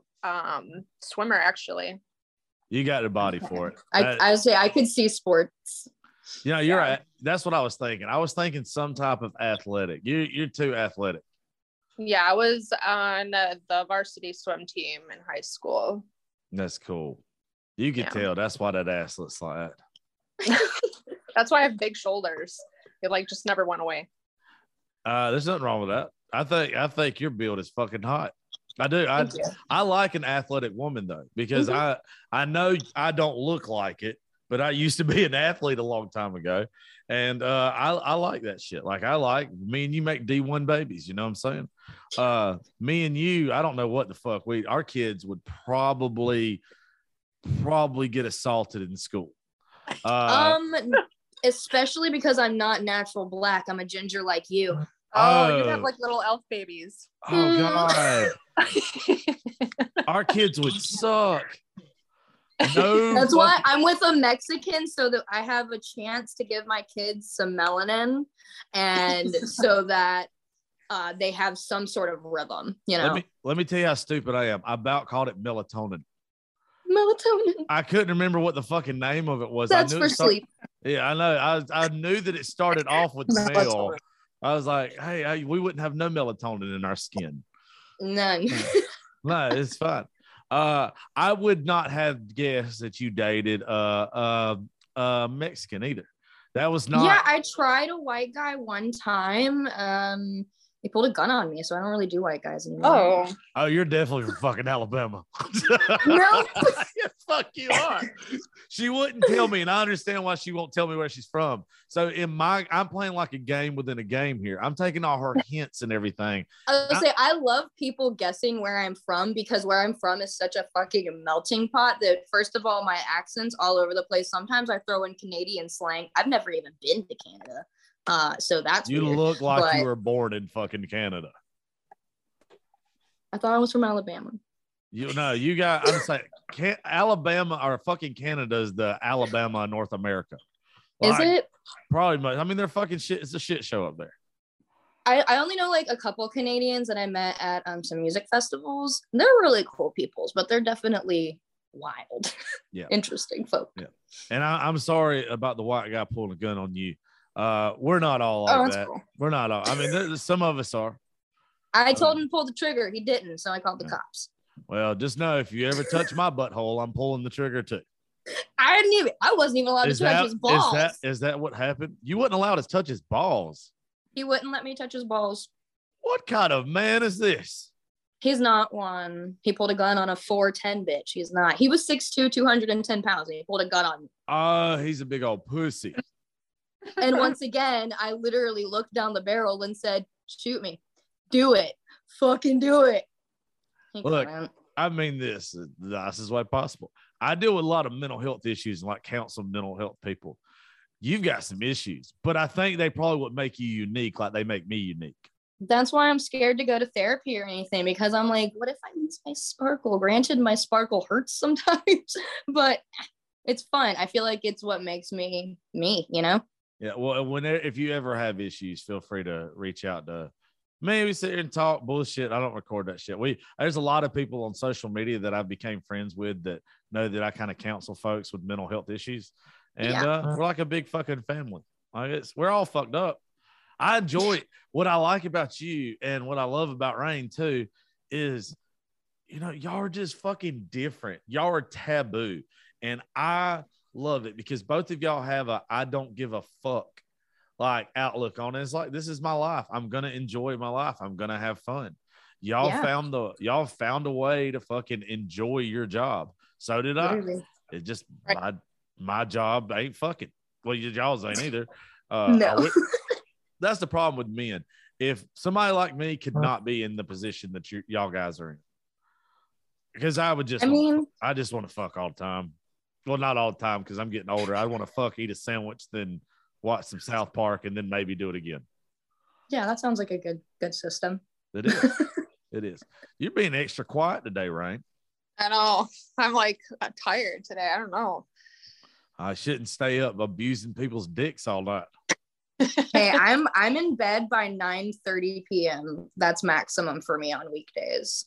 swimmer, actually. You got the body for it. I say I could see sports. You know, you're that's what I was thinking. I was thinking some type of athletic. You're too athletic. Yeah, I was on the varsity swim team in high school. That's cool. You can tell that's why that ass looks like that. That's why I have big shoulders. It like just never went away. There's nothing wrong with that. I think your build is fucking hot. I do. I like an athletic woman though, because I know I don't look like it, but I used to be an athlete a long time ago. And I like that shit. Like me and you make D1 babies, you know what I'm saying? Me and you, I don't know what the fuck our kids would probably get assaulted in school. Especially because I'm not natural black. I'm a ginger like you. Oh, you'd have like little elf babies. Oh God. Our kids would suck. No, that's why I'm with a Mexican, so that I have a chance to give my kids some melanin, and so that they have some sort of rhythm. You know. Let me tell you how stupid I am. I about called it melatonin. Melatonin. I couldn't remember what the fucking name of it was. That's for sleep. Yeah, I know. I knew that it started off with male. I was like, hey, we wouldn't have no melatonin in our skin. None. No, it's fine. I would not have guessed that you dated Mexican either. That was not. Yeah, I tried a white guy one time. He pulled a gun on me, so I don't really do white guys anymore. Oh, you're definitely from fucking Alabama. No. Fuck you are. She wouldn't tell me, and I understand why she won't tell me where she's from. So I'm playing like a game within a game here. I'm taking all her hints and everything. I love people guessing where I'm from, because where I'm from is such a fucking melting pot that, first of all, my accent's all over the place. Sometimes I throw in Canadian slang. I've never even been to Canada. So that's you weird, look like you were born in fucking Canada. I thought I was from Alabama. You got. I'm saying Alabama or fucking Canada is the Alabama of North America. Is it? Probably much. I mean, they're fucking shit. It's a shit show up there. I only know like a couple Canadians that I met at some music festivals. They're really cool people, but they're definitely wild. Yeah. Interesting folk. Yeah. And I'm sorry about the white guy pulling a gun on you. We're not all like that. Cool. We're not all. I mean, some of us are. I told him to pull the trigger. He didn't, so I called the cops. Well, just know if you ever touch my butthole, I'm pulling the trigger too. I wasn't even allowed to touch his balls. Is that what happened? You wasn't allowed to touch his balls. He wouldn't let me touch his balls. What kind of man is this? He's not one. He pulled a gun on a 4'10" bitch. He's not. He was 6'2", 210 pounds, and he pulled a gun on me. Oh, he's a big old pussy. And once again, I literally looked down the barrel and said, shoot me. Do it. Fucking do it. Look, I mean this. The nicest way possible. I deal with a lot of mental health issues and like counsel mental health people. You've got some issues, but I think they probably would make you unique like they make me unique. That's why I'm scared to go to therapy or anything, because I'm like, what if I lose my sparkle? Granted, my sparkle hurts sometimes, but it's fun. I feel like it's what makes me me, you know? Yeah. Well, if you ever have issues, feel free to reach out to me. We sit here and talk bullshit. I don't record that shit. There's a lot of people on social media that I became friends with that know that I kind of counsel folks with mental health issues. And we're like a big fucking family. We're all fucked up. I enjoy what I like about you, and what I love about Rain too is, y'all are just fucking different. Y'all are taboo. And I love it because both of y'all have a I don't give a fuck like outlook on it. It's like, this is my life. I'm gonna enjoy my life. I'm gonna have fun. Y'all found a way to fucking enjoy your job. So did I. It just my job ain't fucking. Well, y'all's ain't either. No. That's the problem with men. If somebody like me could not be in the position that y'all guys are in, because I just want to fuck all the time. Well, not all the time, because I'm getting older. I want to fuck, eat a sandwich, then watch some South Park, and then maybe do it again. Yeah, that sounds like a good system. It is. It is. You're being extra quiet today, Rain. I know. I'm tired today. I don't know. I shouldn't stay up abusing people's dicks all night. Hey, I'm in bed by 9:30 p.m. That's maximum for me on weekdays.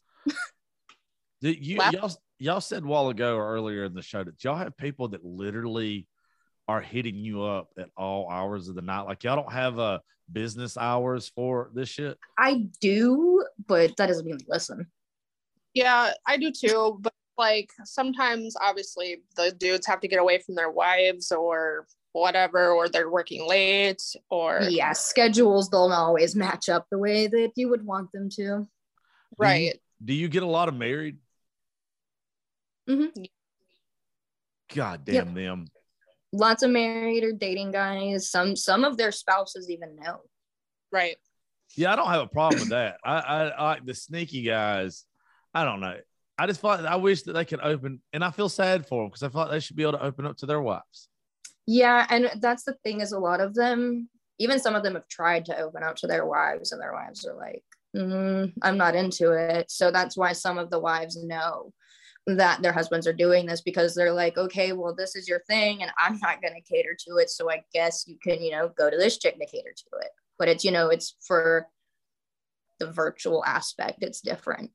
Y'all said a while ago or earlier in the show that y'all have people that literally are hitting you up at all hours of the night? Like y'all don't have business hours for this shit? I do, but that doesn't mean they listen. Yeah, I do too. But like sometimes, obviously, the dudes have to get away from their wives or whatever, or they're working late, or Yeah, schedules don't always match up the way that you would want them to. right. Do you get a lot of married? Mm-hmm. God damn them. Lots of married or dating guys. Some of their spouses even know. Right. Yeah, I don't have a problem with that. I like the sneaky guys. I don't know. I just feel like I wish that they could open, and I feel sad for them because I feel like they should be able to open up to their wives. Yeah, and that's the thing is a lot of them, even some of them have tried to open up to their wives, and their wives are like, I'm not into it. So that's why some of the wives know that their husbands are doing this, because they're like, okay, well, this is your thing, and I'm not going to cater to it. So I guess you can, go to this chick to cater to it. But it's, it's for the virtual aspect. It's different.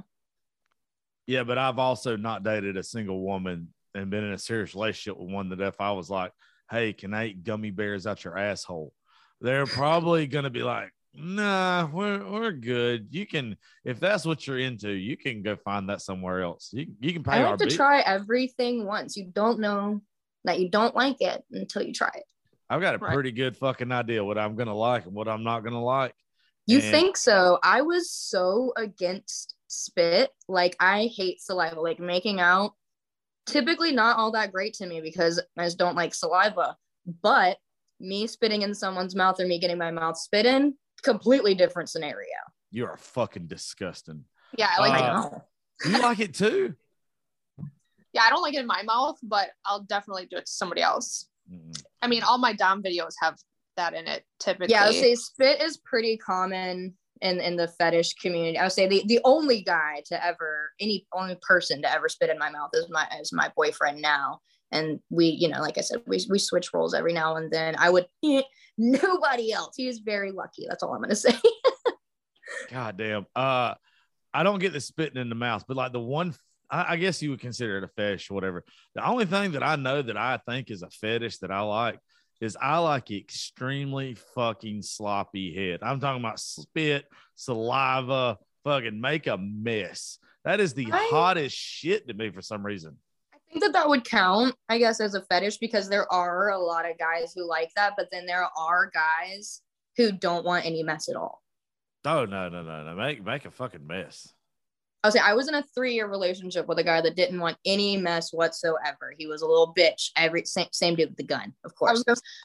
Yeah, but I've also not dated a single woman and been in a serious relationship with one that if I was like, hey, can I eat gummy bears out your asshole? They're probably going to be like, nah, we're good. You can, if that's what you're into, you can go find that somewhere else. You can pay I our like to bill. try everything once. You don't know that you don't like it until you try it. I've got a pretty good fucking idea what I'm going to like and what I'm not going to like. You think so? I was so against spit. Like, I hate saliva. Like, making out, typically not all that great to me because I just don't like saliva. But me spitting in someone's mouth or me getting my mouth spit in, completely different scenario. You are fucking disgusting. Yeah, I like it. You like it too? Yeah, I don't like it in my mouth, but I'll definitely do it to somebody else. Mm-mm. I mean, all my Dom videos have that in it typically. Yeah, I would say spit is pretty common in the fetish community. I would say the only guy to ever, only person to ever spit in my mouth is my boyfriend now. And we, like I said, we switch roles every now and then. I would, nobody else. He is very lucky. That's all I'm going to say. God damn. I don't get the spitting in the mouth, but like the one, I guess you would consider it a fetish or whatever. The only thing that I know that I think is a fetish that I like is I like extremely fucking sloppy head. I'm talking about spit, saliva, fucking make a mess. That is the hottest shit to me for some reason. I think that would count, I guess, as a fetish because there are a lot of guys who like that, but then there are guys who don't want any mess at all. Oh, no. Make a fucking mess. I was in a 3-year relationship with a guy that didn't want any mess whatsoever. He was a little bitch. Same dude with the gun, of course.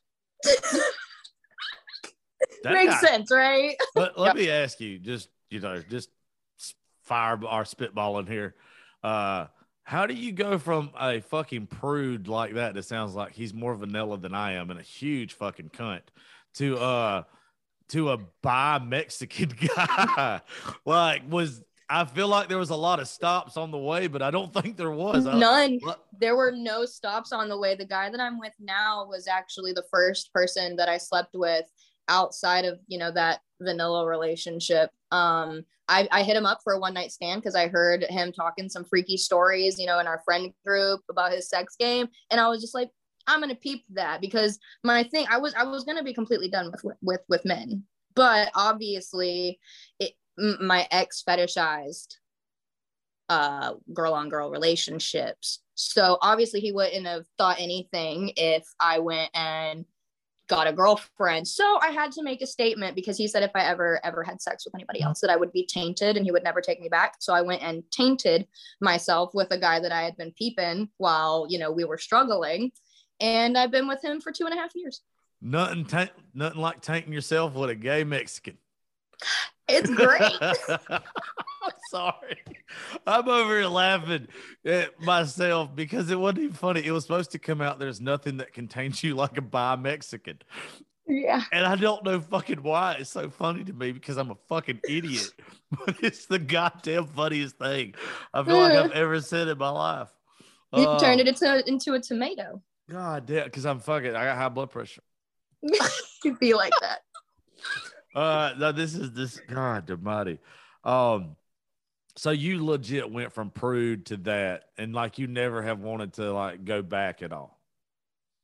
Makes sense, right? Let me ask you, just fire our spitballing here. How do you go from a fucking prude like that sounds like he's more vanilla than I am and a huge fucking cunt to a bi-Mexican guy? I feel like there was a lot of stops on the way, but I don't think there was. None. There were no stops on the way. The guy that I'm with now was actually the first person that I slept with outside of, that vanilla relationship. I hit him up for a one-night stand because I heard him talking some freaky stories, in our friend group about his sex game. And I was just like, I'm going to peep that because my thing, I was going to be completely done with men. But obviously my ex fetishized girl on girl relationships. So obviously he wouldn't have thought anything if I went and got a girlfriend. So I had to make a statement because he said if I ever had sex with anybody else that I would be tainted and he would never take me back. So I went and tainted myself with a guy that I had been peeping while, we were struggling. And I've been with him for 2.5 years. Nothing like tainting yourself with a gay Mexican. It's great. I'm sorry. I'm over here laughing at myself because it wasn't even funny. It was supposed to come out. There's nothing that contains you like a bi-Mexican. Yeah. And I don't know fucking why. It's so funny to me because I'm a fucking idiot. But it's the goddamn funniest thing I feel like I've ever said in my life. You turned it into a tomato. God damn, because I got high blood pressure. You'd be like that. No, this God almighty. So you legit went from prude to that, and like you never have wanted to like go back at all.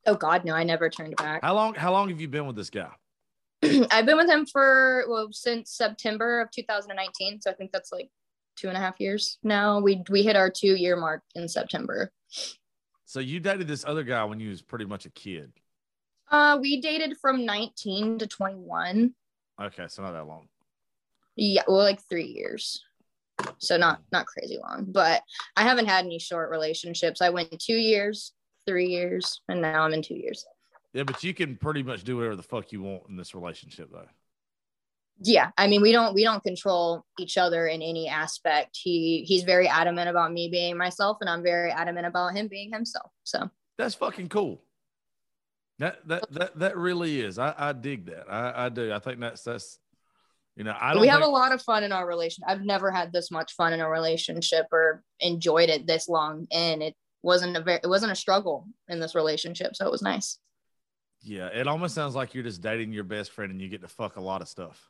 Oh God, no, I never turned back. How long have you been with this guy? I've been with him since September of 2019. So I think that's like 2.5 years now. We hit our 2-year mark in September. So you dated this other guy when you was pretty much a kid. We dated from 19 to 21. Okay, so not that long. Yeah, well, like 3 years. So not crazy long, but I haven't had any short relationships. I went 2 years, 3 years, and now I'm in 2 years. Yeah, but you can pretty much do whatever the fuck you want in this relationship, though. Yeah, I mean, we don't control each other in any aspect. He's very adamant about me being myself, and I'm very adamant about him being himself. So that's fucking cool. That really is. I dig that. I do. I think that's you know, we have a lot of fun in our relationship. I've never had this much fun in a relationship or enjoyed it this long, and it wasn't a struggle in this relationship, so it was nice. Yeah, it almost sounds like you're just dating your best friend and you get to fuck a lot of stuff.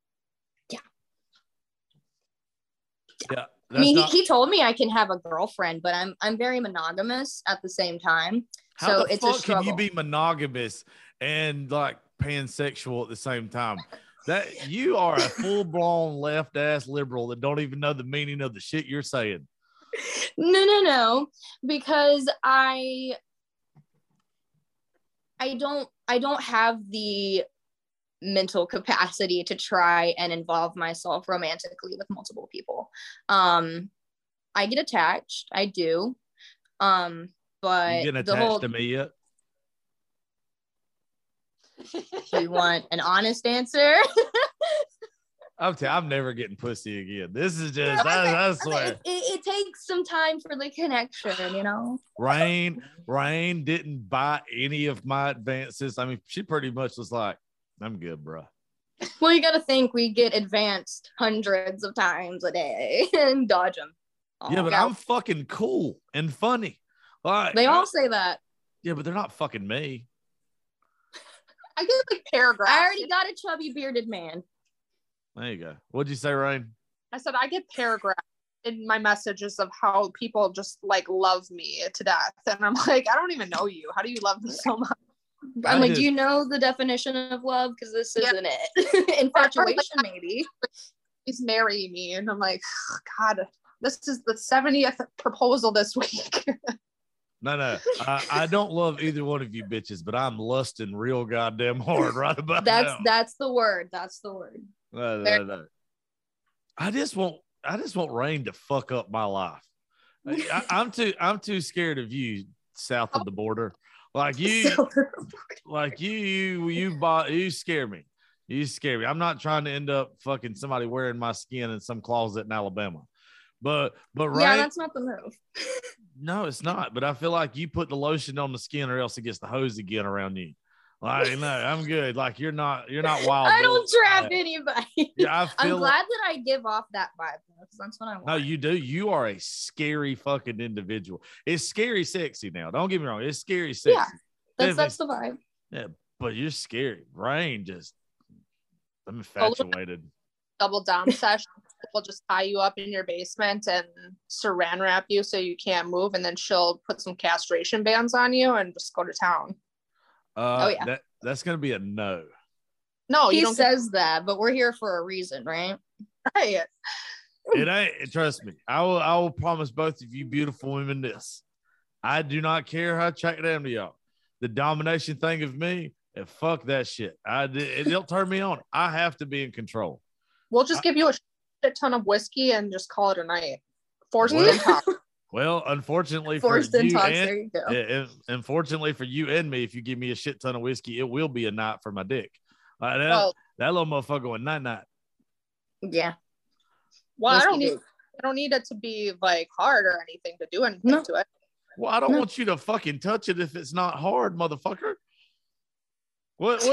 Yeah. I mean, he told me I can have a girlfriend, but I'm very monogamous at the same time. How the fuck can you be monogamous and like pansexual at the same time? That you are a full-blown left-ass liberal that don't even know the meaning of the shit you're saying. No, because I don't have the mental capacity to try and involve myself romantically with multiple people. I get attached, I do. But you getting attached to me yet? You want an honest answer? I'm never getting pussy again. This is just, I swear. It takes some time for the connection, you know? Rain didn't buy any of my advances. I mean, she pretty much was like, I'm good, bro. Well, you got to think we get advanced hundreds of times a day and dodge them. Yeah, but I'm fucking cool and funny. Like, they all say that. Yeah, but they're not fucking me. I get like paragraphs. I already got a chubby bearded man. There you go. What'd you say, Rain? I said I get paragraphs in my messages of how people just like love me to death. And I'm like, I don't even know you. How do you love me so much? I'm like, do you know the definition of love? Because this isn't it. Infatuation, maybe. Please marry me. And I'm like, God, this is the 70th proposal this week. No. I don't love either one of you bitches, but I'm lusting real goddamn hard right about now. That's the word. That's the word. No. I just want Rain to fuck up my life. I'm too scared of you south of the border. Like you scare me. You scare me. I'm not trying to end up fucking somebody wearing my skin in some closet in Alabama. But Rain, yeah, that's not the move. No, it's not. But I feel like you put the lotion on the skin, or else it gets the hose again around you. Like, no, I'm good. Like you're not wild. I don't trap anybody. Yeah, I'm glad that I give off that vibe because that's what I want. No, you do. You are a scary fucking individual. It's scary sexy now. Don't get me wrong. It's scary sexy. Yeah, that's the vibe. Yeah, but you're scary. Rain just, I'm infatuated. Double down session. We'll just tie you up in your basement and saran wrap you so you can't move, and then she'll put some castration bands on you and just go to town. That's gonna be a no. No, he says that, but we're here for a reason, right? Right. It ain't. Trust me. I will promise both of you beautiful women this. I do not care how attracted I am to y'all. The domination thing of me, and fuck that shit. It'll turn me on. I have to be in control. We'll just give you a shit ton of whiskey and just call it a night. Forced intox. Well, unfortunately Forced for you, there you go. Unfortunately for you and me, if you give me a shit ton of whiskey, it will be a night for my dick. That little motherfucker going night. Yeah. Well, I don't need it to be like hard or anything to do anything to it. Well, I don't want you to fucking touch it if it's not hard, motherfucker. What?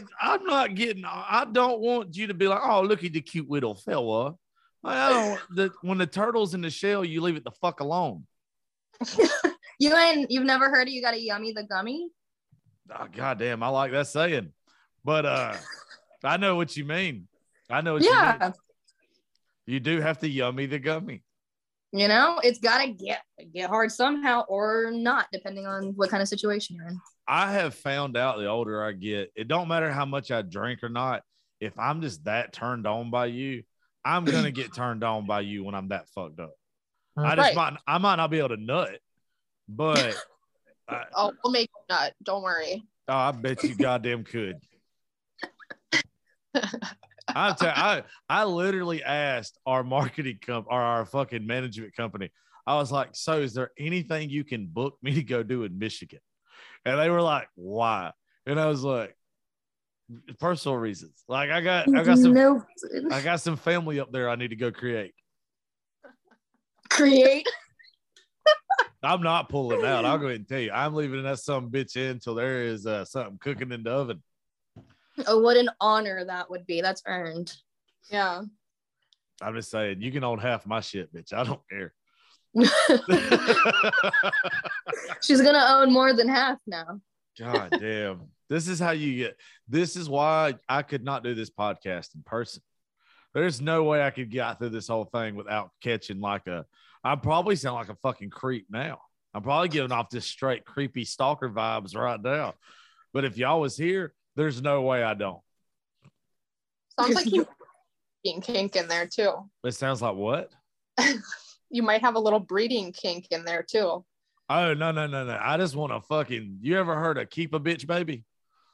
I don't want you to be like, oh, look at the cute little fella. When the turtle's in the shell, you leave it the fuck alone. You've never heard of you got to yummy the gummy? Oh, goddamn, I like that saying. But I know what you mean. I know what you mean. You do have to yummy the gummy. You know, it's gotta get hard somehow or not, depending on what kind of situation you're in. I have found out the older I get, it don't matter how much I drink or not. If I'm just that turned on by you, I'm gonna get turned on by you when I'm that fucked up. I might not be able to nut, but we'll make you nut. Don't worry. Oh, I bet you goddamn could. I literally asked our marketing company or our fucking management company. I was like, so is there anything you can book me to go do in Michigan? And they were like, why? And I was like, personal reasons. Like I got some family up there I need to go create. I'm not pulling out. I'll go ahead and tell you, I'm leaving that some bitch in until there is something cooking in the oven. Oh, what an honor that would be. That's earned. Yeah. I'm just saying, you can own half my shit, bitch. I don't care. She's going to own more than half now. God damn. This is why I could not do this podcast in person. There's no way I could get through this whole thing without catching I probably sound like a fucking creep now. I'm probably giving off this straight creepy stalker vibes right now. But if y'all was here, there's no way I don't. Sounds like you breeding kink in there too. It sounds like what? You might have a little breeding kink in there too. Oh, no. I just want to fucking, you ever heard of keep a bitch baby?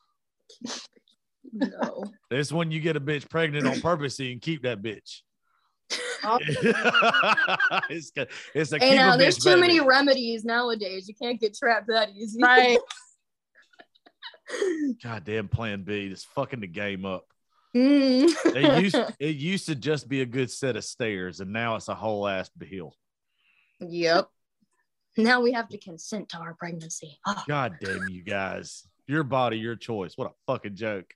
No. It's when you get a bitch pregnant on purpose so you can keep that bitch. Oh. It's a hey, now there's too baby. many remedies nowadays. You can't get trapped that easy. Right. Goddamn Plan B, just fucking the game up. It used to just be a good set of stairs, and now it's a whole ass hill. Yep. Now we have to consent to our pregnancy. Oh. God damn you guys. Your body, your choice. What a fucking joke.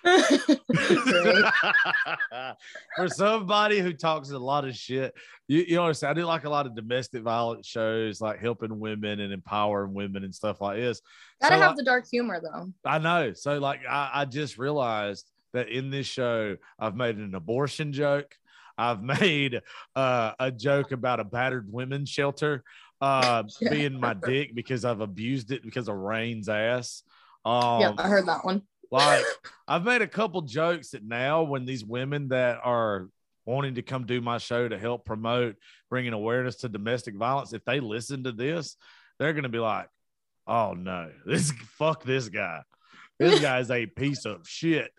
For somebody who talks a lot of shit, you understand, I do like a lot of domestic violence shows, like helping women and empowering women and stuff like this. Gotta have the dark humor though. I know. So I just realized that in this show, I've made an abortion joke. I've made a joke about a battered women's shelter being my dick because I've abused it because of Rain's ass. Yeah, I heard that one. Like, I've made a couple jokes that now when these women that are wanting to come do my show to help promote bringing awareness to domestic violence, if they listen to this, they're going to be like, oh no, fuck this guy. This guy's a piece of shit.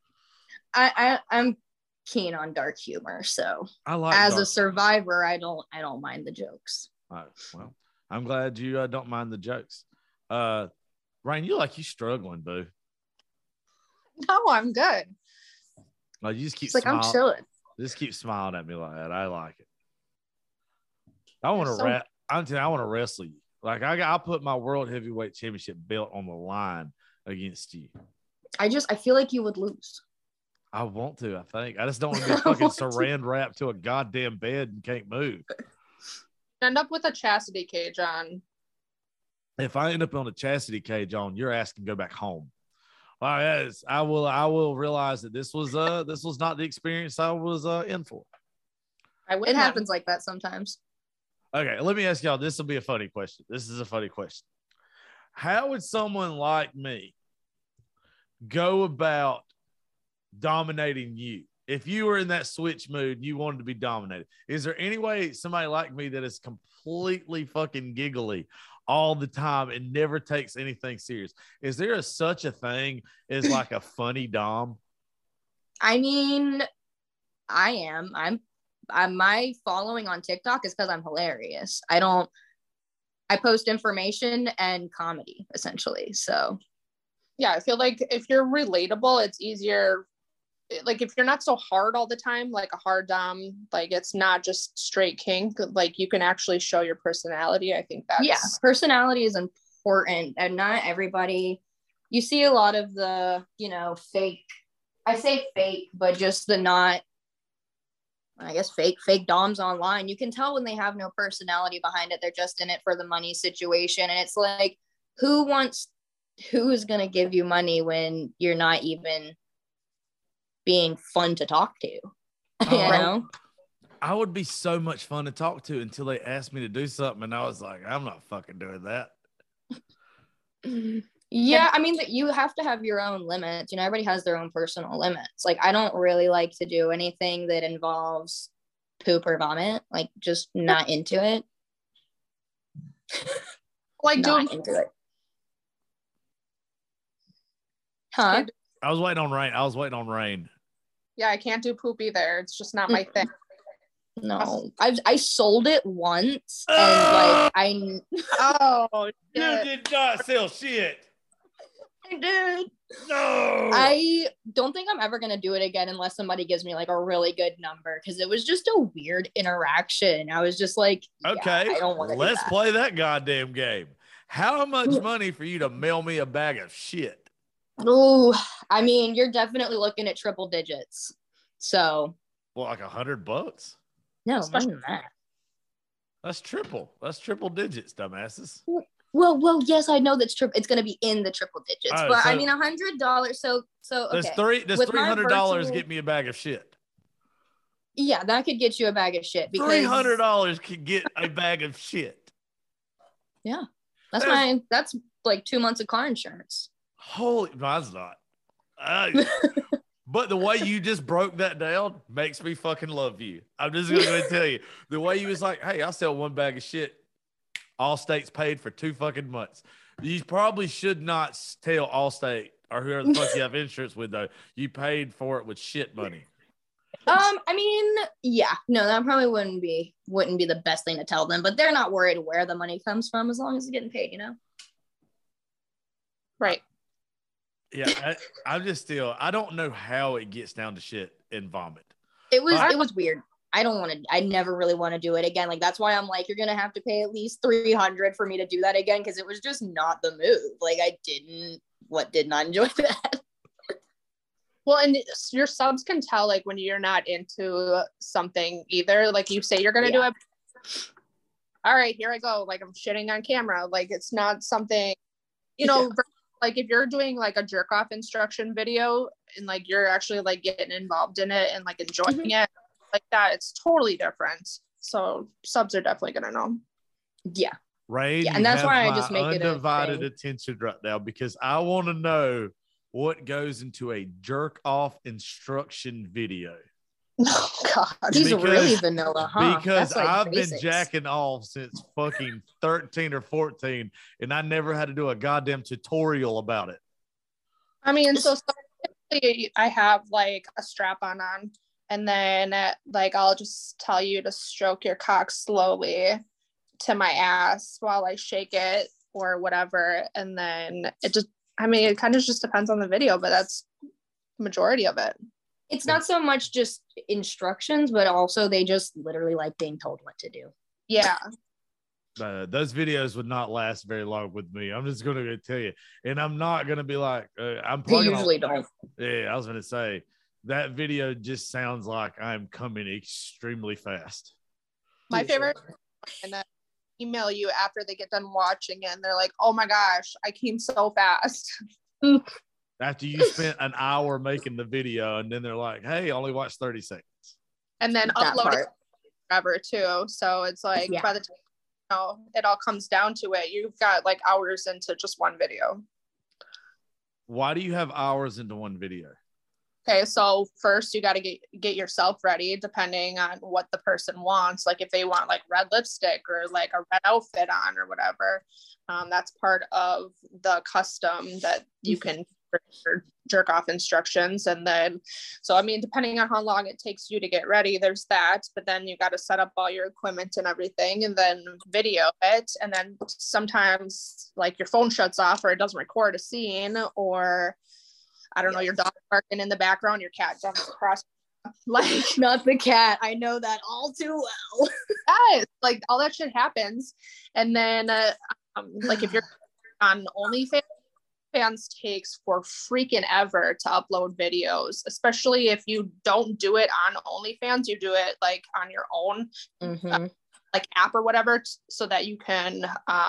I'm keen on dark humor, so I like as a survivor, I don't mind the jokes. Well, I'm glad you don't mind the jokes. Rain, you struggling, boo. No, I'm good. No, you just keep it's like smiling. I'm chilling. Just keep smiling at me like that. I like it. I want to I want to wrestle you. Like I'll put my world heavyweight championship belt on the line against you. I feel like you would lose. I want to. I think I just don't want to be fucking saran wrapped to a goddamn bed and can't move. End up with a chastity cage on. If I end up on a chastity cage on, your ass can go back home. All right, I will realize that this was not the experience I was in for. It happens like that sometimes. Okay, let me ask y'all. This will be a funny question. This is a funny question. How would someone like me go about dominating you? If you were in that switch mood and you wanted to be dominated, is there any way somebody like me that is completely fucking giggly all the time and never takes anything serious, is there such a thing as like a funny dom? I mean, I am. My following on TikTok is because I'm hilarious. I post information and comedy essentially. So yeah, I feel like if you're relatable, it's easier. Like if you're not so hard all the time, like a hard dom, like it's not just straight kink, like you can actually show your personality. I think that's personality is important, and not everybody. You see a lot of the fake, I say fake, but just the not, I guess fake doms online. You can tell when they have no personality behind it. They're just in it for the money situation, and it's like, who is going to give you money when you're not even being fun to talk to? You know? I would be so much fun to talk to until they asked me to do something, and I was like, I'm not fucking doing that. Yeah, I mean, you have to have your own limits. You know, everybody has their own personal limits. Like, I don't really like to do anything that involves poop or vomit. Like, just not into it. Like Not doing into it. Huh? I was waiting on rain. Yeah, I can't do poop either. It's just not my thing. No, I sold it once, and like Oh, You shit. did not sell shit. I did. No. I don't think I'm ever gonna do it again unless somebody gives me like a really good number, because it was just a weird interaction. I was just like, Okay, I don't want to. let's play that goddamn game. How much money for you to mail me a bag of shit? Oh, I mean, you're definitely looking at triple digits. So Well, like $100? no, more than that. That's triple digits, dumbasses. Well, yes, I know that's triple. It's going to be in the triple digits, Oh, but so- I mean, $100. So okay. Does With my $300 virtual- get me a bag of shit? Yeah, that could get you a bag of shit. Because $300 could get a bag of shit. Yeah, that's like 2 months of car insurance. Holy, mine's not. But the way you just broke that down makes me fucking love you. I'm just going to tell you. The way you was like, hey, I'll sell one bag of shit. Allstate's paid for 2 fucking months. You probably should not tell Allstate or whoever the fuck you have insurance with, though. You paid for it with shit money. I mean, yeah, no, that probably wouldn't be the best thing to tell them, but they're not worried where the money comes from as long as it's getting paid, you know? Right. Yeah, I'm just still, I don't know how it gets down to shit and vomit. It was weird. I never really want to do it again. Like, that's why I'm like, you're going to have to pay at least $300 for me to do that again. Cause it was just not the move. Like, I did not enjoy that. Well, and your subs can tell like when you're not into something either. Like you say you're gonna do it. All right, here I go. Like I'm shitting on camera. Like it's not something, you know, like if you're doing like a jerk off instruction video and like you're actually like getting involved in it and like enjoying it like that, it's totally different. So subs are definitely gonna know. Yeah. Right. Yeah, and that's why I just make it undivided attention right now, because I want to know what goes into a jerk off instruction video. Oh God. He's really vanilla, huh? Because like I've basics. been jacking off since fucking 13 or 14, and I never had to do a goddamn tutorial about it. I mean, so I have like a strap on, and then like I'll just tell you to stroke your cock slowly to my ass while I shake it or whatever, and then it kind of just depends on the video, but that's the majority of it. It's not so much just instructions, but also they just literally like being told what to do. Yeah. Those videos would not last very long with me. I'm just going to tell you, and I'm not going to be like, I'm They usually don't. Yeah, I was going to say that video just sounds like I'm coming extremely fast. My favorite, and then email you after they get done watching it, and they're like, "Oh my gosh, I came so fast." After you spent an hour making the video, and then they're like, "Hey, only watch 30 seconds." And then upload it forever too. So it's like by the time it all comes down to it, you've got like hours into just one video. Why do you have hours into one video? Okay, so first you got to get yourself ready depending on what the person wants. Like if they want like red lipstick or like a red outfit on or whatever, that's part of the custom that you can jerk off instructions. And then, so I mean, depending on how long it takes you to get ready, there's that. But then you got to set up all your equipment and everything, and then video it. And then sometimes like your phone shuts off or it doesn't record a scene, or I don't know, your dog barking in the background, your cat jumps across. Like, not the cat. I know that all too well. Yes, like all that shit happens. And then, like if you're on OnlyFans takes for freaking ever to upload videos, especially if you don't do it on OnlyFans, you do it like on your own like app or whatever, so that you can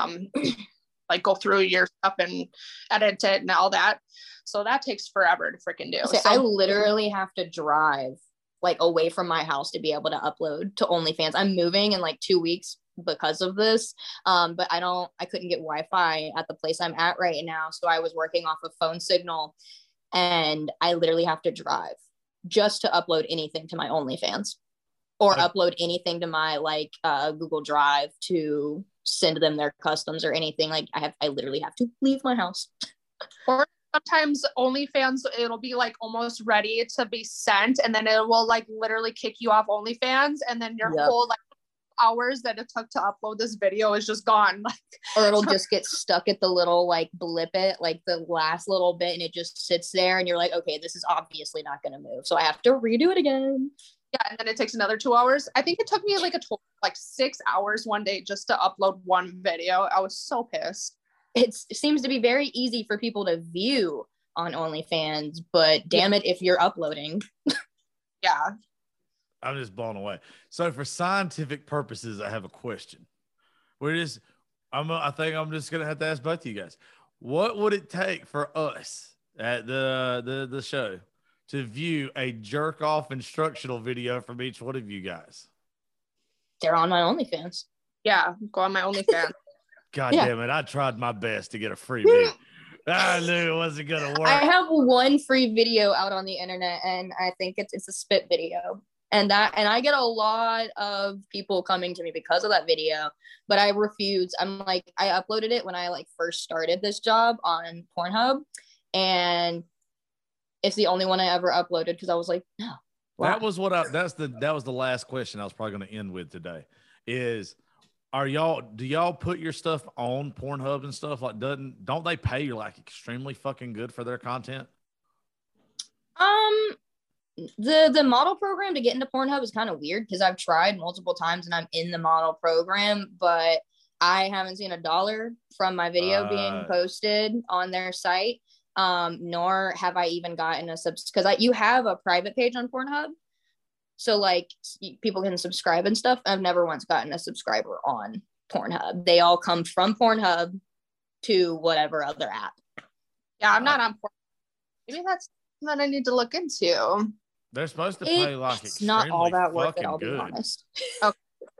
like go through your stuff and edit it and all that. So that takes forever to freaking do. I literally have to drive like away from my house to be able to upload to OnlyFans. I'm moving in like 2 weeks because of this. But I couldn't get Wi-Fi at the place I'm at right now. So I was working off of phone signal, and I literally have to drive just to upload anything to my OnlyFans or upload anything to my like Google Drive to send them their customs or anything. Like I literally have to leave my house. Or sometimes OnlyFans, it'll be like almost ready to be sent, and then it will like literally kick you off OnlyFans, and then your whole like hours that it took to upload this video is just gone. Like, or it'll just get stuck at the little like blip it, like the last little bit, and it just sits there, and you're like, okay, this is obviously not going to move, so I have to redo it again. Yeah, and then it takes another 2 hours. I think it took me like a total like 6 hours one day just to upload one video. I was so pissed. It seems to be very easy for people to view on OnlyFans, but damn it if you're uploading. Yeah. I'm just blown away. So for scientific purposes, I have a question. I think I'm just gonna have to ask both of you guys. What would it take for us at the show to view a jerk off instructional video from each one of you guys? They're on my OnlyFans. Yeah, go on my OnlyFans. God damn it. I tried my best to get a free video. I knew it wasn't going to work. I have one free video out on the internet, and I think it's a spit video. And I get a lot of people coming to me because of that video, but I refuse. I'm like, I uploaded it when I like first started this job on Pornhub, and it's the only one I ever uploaded because I was like, no. Wow. That was the last question I was probably going to end with today is, do y'all put your stuff on Pornhub and stuff? Like, don't they pay you like extremely fucking good for their content? The model program to get into Pornhub is kind of weird because I've tried multiple times and I'm in the model program, but I haven't seen $1 from my video being posted on their site. Nor have I even gotten a because you have a private page on Pornhub. So like people can subscribe and stuff. I've never once gotten a subscriber on Pornhub. They all come from Pornhub to whatever other app. Yeah, I'm not on Pornhub. Maybe that's something I need to look into. They're supposed to pay like it's not all that worth it, I'll be honest. Okay.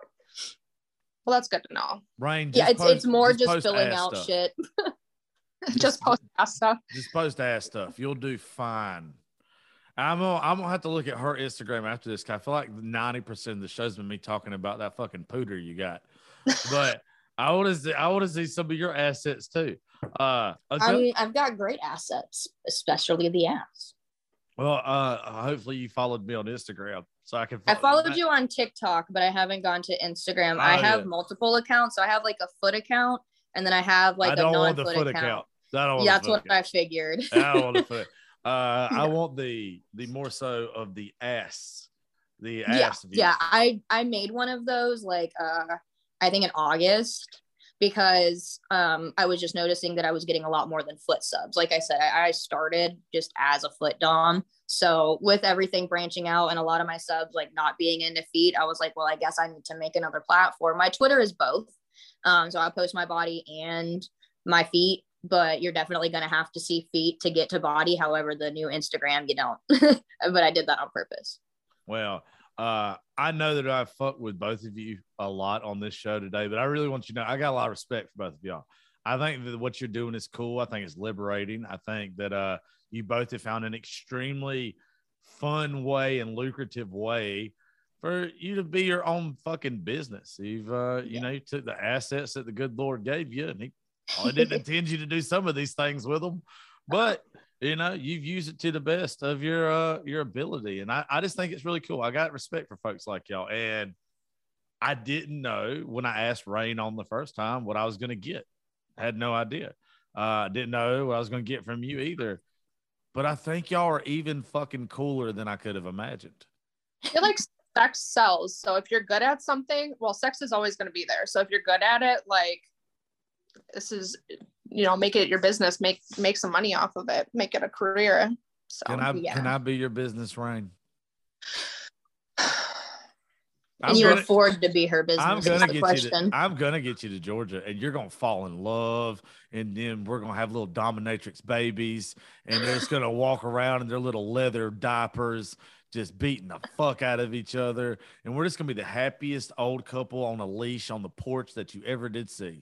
Well, that's good to know. Rain, it's more just filling out stuff. shit. Just post ass stuff. Just post ass stuff. You'll do fine. I'm gonna have to look at her Instagram after this. I feel like 90% of the show's been me talking about that fucking pooter you got. But I want to see some of your assets too. I've got great assets, especially the ass. Well, hopefully you followed me on Instagram so I can. I followed you on TikTok, but I haven't gone to Instagram. I have multiple accounts, so I have like a foot account, and then I have like a non-foot account. That's what I figured. I don't want the foot. I want the more so of the ass. The ass views. Yeah. I made one of those like I think in August because I was just noticing that I was getting a lot more than foot subs. Like I said, I started just as a foot dom. So with everything branching out and a lot of my subs like not being into feet, I was like, well, I guess I need to make another platform. My Twitter is both. So I'll post my body and my feet, but you're definitely going to have to see feet to get to body. However, the new Instagram, you don't. But I did that on purpose. Well, I know that I fucked with both of you a lot on this show today, but I really want you to know I got a lot of respect for both of y'all. I think that what you're doing is cool. I think it's liberating. I think that you both have found an extremely fun way and lucrative way for you to be your own fucking business. You've, you took the assets that the good Lord gave you, and he didn't intend you to do some of these things with them, but you've used it to the best of your ability. And I just think it's really cool. I got respect for folks like y'all. And I didn't know when I asked Rain on the first time what I was going to get. I had no idea. I didn't know what I was going to get from you either. But I think y'all are even fucking cooler than I could have imagined. I feel like sex sells. So if you're good at something, well, sex is always going to be there. So if you're good at it, like this is, make it your business, make some money off of it, make it a career. So can I be your business, Rain? And you afford to be her business. I'm gonna get you to Georgia, and you're gonna fall in love, and then we're gonna have little dominatrix babies, and they're just gonna walk around in their little leather diapers, just beating the fuck out of each other, and we're just gonna be the happiest old couple on a leash on the porch that you ever did see.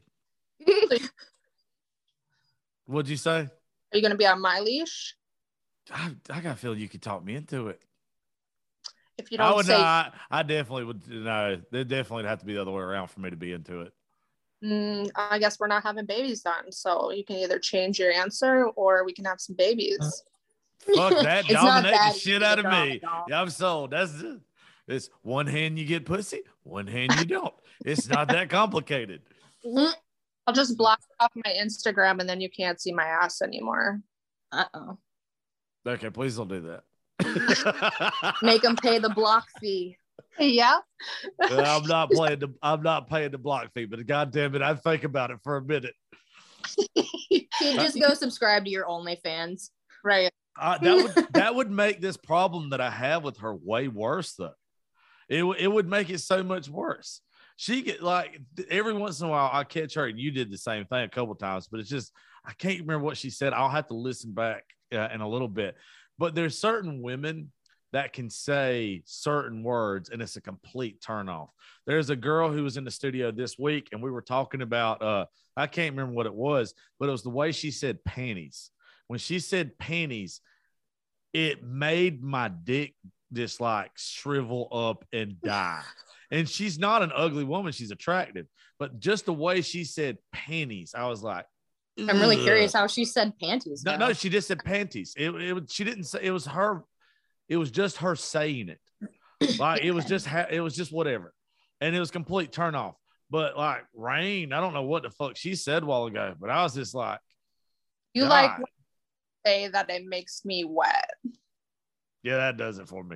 What'd you say? Are you gonna be on my leash? I got a feeling you could talk me into it. If you don't I definitely would. No, there definitely have to be the other way around for me to be into it. I guess we're not having babies then. So you can either change your answer or we can have some babies. Fuck that. Dominate the shit out of me. Yeah, I'm sold. It's one hand you get pussy, one hand you don't. It's not that complicated. I'll just block off my Instagram and then you can't see my ass anymore. Uh-oh. Okay, please don't do that. Make them pay the block fee. Yeah. I'm not paying the block fee, but God damn it, I'd think about it for a minute. You just go subscribe to your OnlyFans. Right. That would make this problem that I have with her way worse, though. It would make it so much worse. She get like every once in a while I catch her, and you did the same thing a couple times, but it's just I can't remember what she said. I'll have to listen back in a little bit. But there's certain women that can say certain words, and it's a complete turnoff. There's a girl who was in the studio this week, and we were talking about I can't remember what it was, but it was the way she said panties. When she said panties, it made my dick just like shrivel up and die. And she's not an ugly woman; she's attractive. But just the way she said panties, I was like, ugh. I'm really curious how she said panties. No, she just said panties. She didn't say it was her. It was just her saying it. Like it was just whatever, and it was complete turn off. But like Rain, I don't know what the fuck she said a while ago, but I was just like, you God. like say that it makes me wet. Yeah, that does it for me.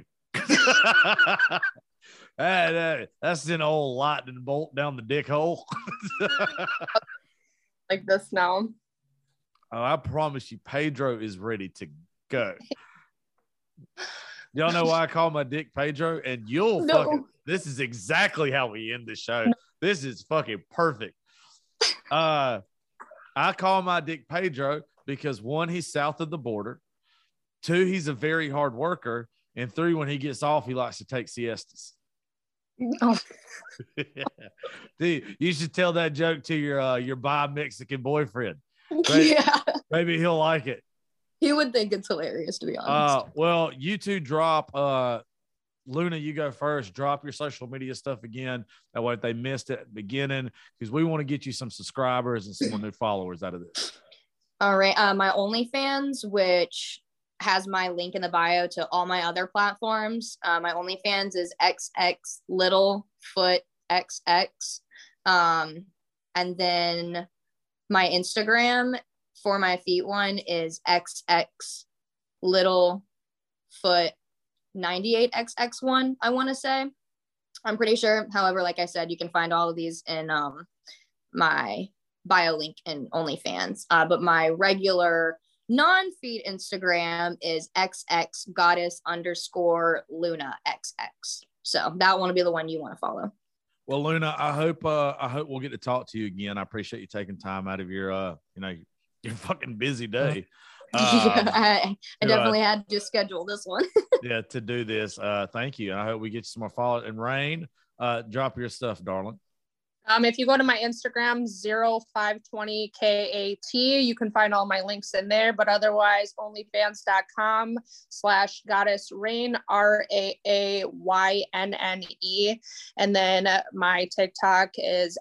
That's an old lightning bolt down the dick hole. Like this now. Oh, I promise you, Pedro is ready to go. Y'all know why I call my dick Pedro? And this is exactly how we end the show. No. This is fucking perfect. I call my dick Pedro because 1, he's south of the border. 2, he's a very hard worker. And 3, when he gets off, he likes to take siestas. Oh. Dude, you should tell that joke to your bi-Mexican boyfriend. Yeah. Maybe he'll like it. He would think it's hilarious, to be honest. Well, you two drop. Luna, you go first. Drop your social media stuff again. That way, if they missed it at the beginning, because we want to get you some subscribers and some more new followers out of this. All right. My OnlyFans, which has my link in the bio to all my other platforms. My OnlyFans is XXLittlefootXX. And then my Instagram for my feet one is XXLittlefoot98XX1, I want to say. I'm pretty sure. However, like I said, you can find all of these in my bio link in OnlyFans. But my regular non-feed Instagram is xxgoddess_Luna XX. So that one will be the one you want to follow. Well, Luna, I hope we'll get to talk to you again. I appreciate you taking time out of your your fucking busy day. I definitely had to schedule this one. Yeah, to do this. Thank you. And I hope we get you some more followers. And Rain, drop your stuff, darling. If you go to my Instagram, 0520KAT, you can find all my links in there. But otherwise, onlyfans.com/goddessrain, RAAYNNE. And then my TikTok is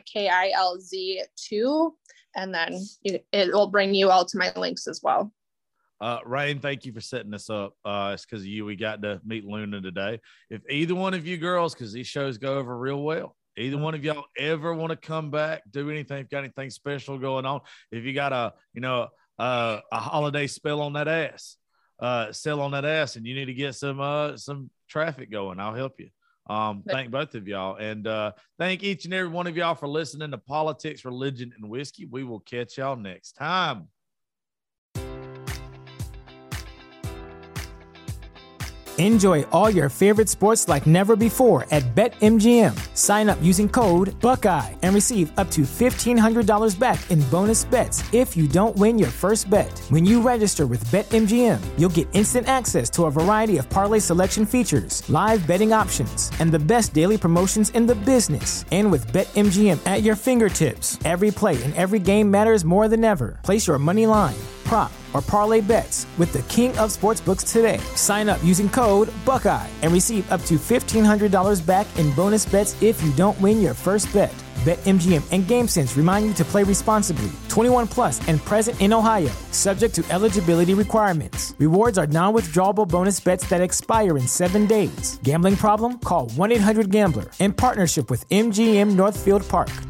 MKILZ2. And then it will bring you all to my links as well. Rain, thank you for setting this up. It's because of you we got to meet Luna today. If either one of you girls, because these shows go over real well, either one of y'all ever want to come back, do anything, got anything special going on, if you got a holiday spell on that ass, sell on that ass, and you need to get some traffic going, I'll help you. Thank both of y'all, and thank each and every one of y'all for listening to Politics, Religion, and Whiskey. We will catch y'all next time. Enjoy all your favorite sports like never before at BetMGM. Sign up using code Buckeye and receive up to $1,500 back in bonus bets if you don't win your first bet. When you register with BetMGM, you'll get instant access to a variety of parlay selection features, live betting options, and the best daily promotions in the business. And with BetMGM at your fingertips, every play and every game matters more than ever. Place your money line, prop, or parlay bets with the king of sportsbooks today. Sign up using code Buckeye and receive up to $1,500 back in bonus bets if you don't win your first bet. BetMGM and GameSense remind you to play responsibly. 21 plus and present in Ohio, subject to eligibility requirements. Rewards are non-withdrawable bonus bets that expire in 7 days. Gambling problem? Call 1-800-GAMBLER in partnership with MGM Northfield Park.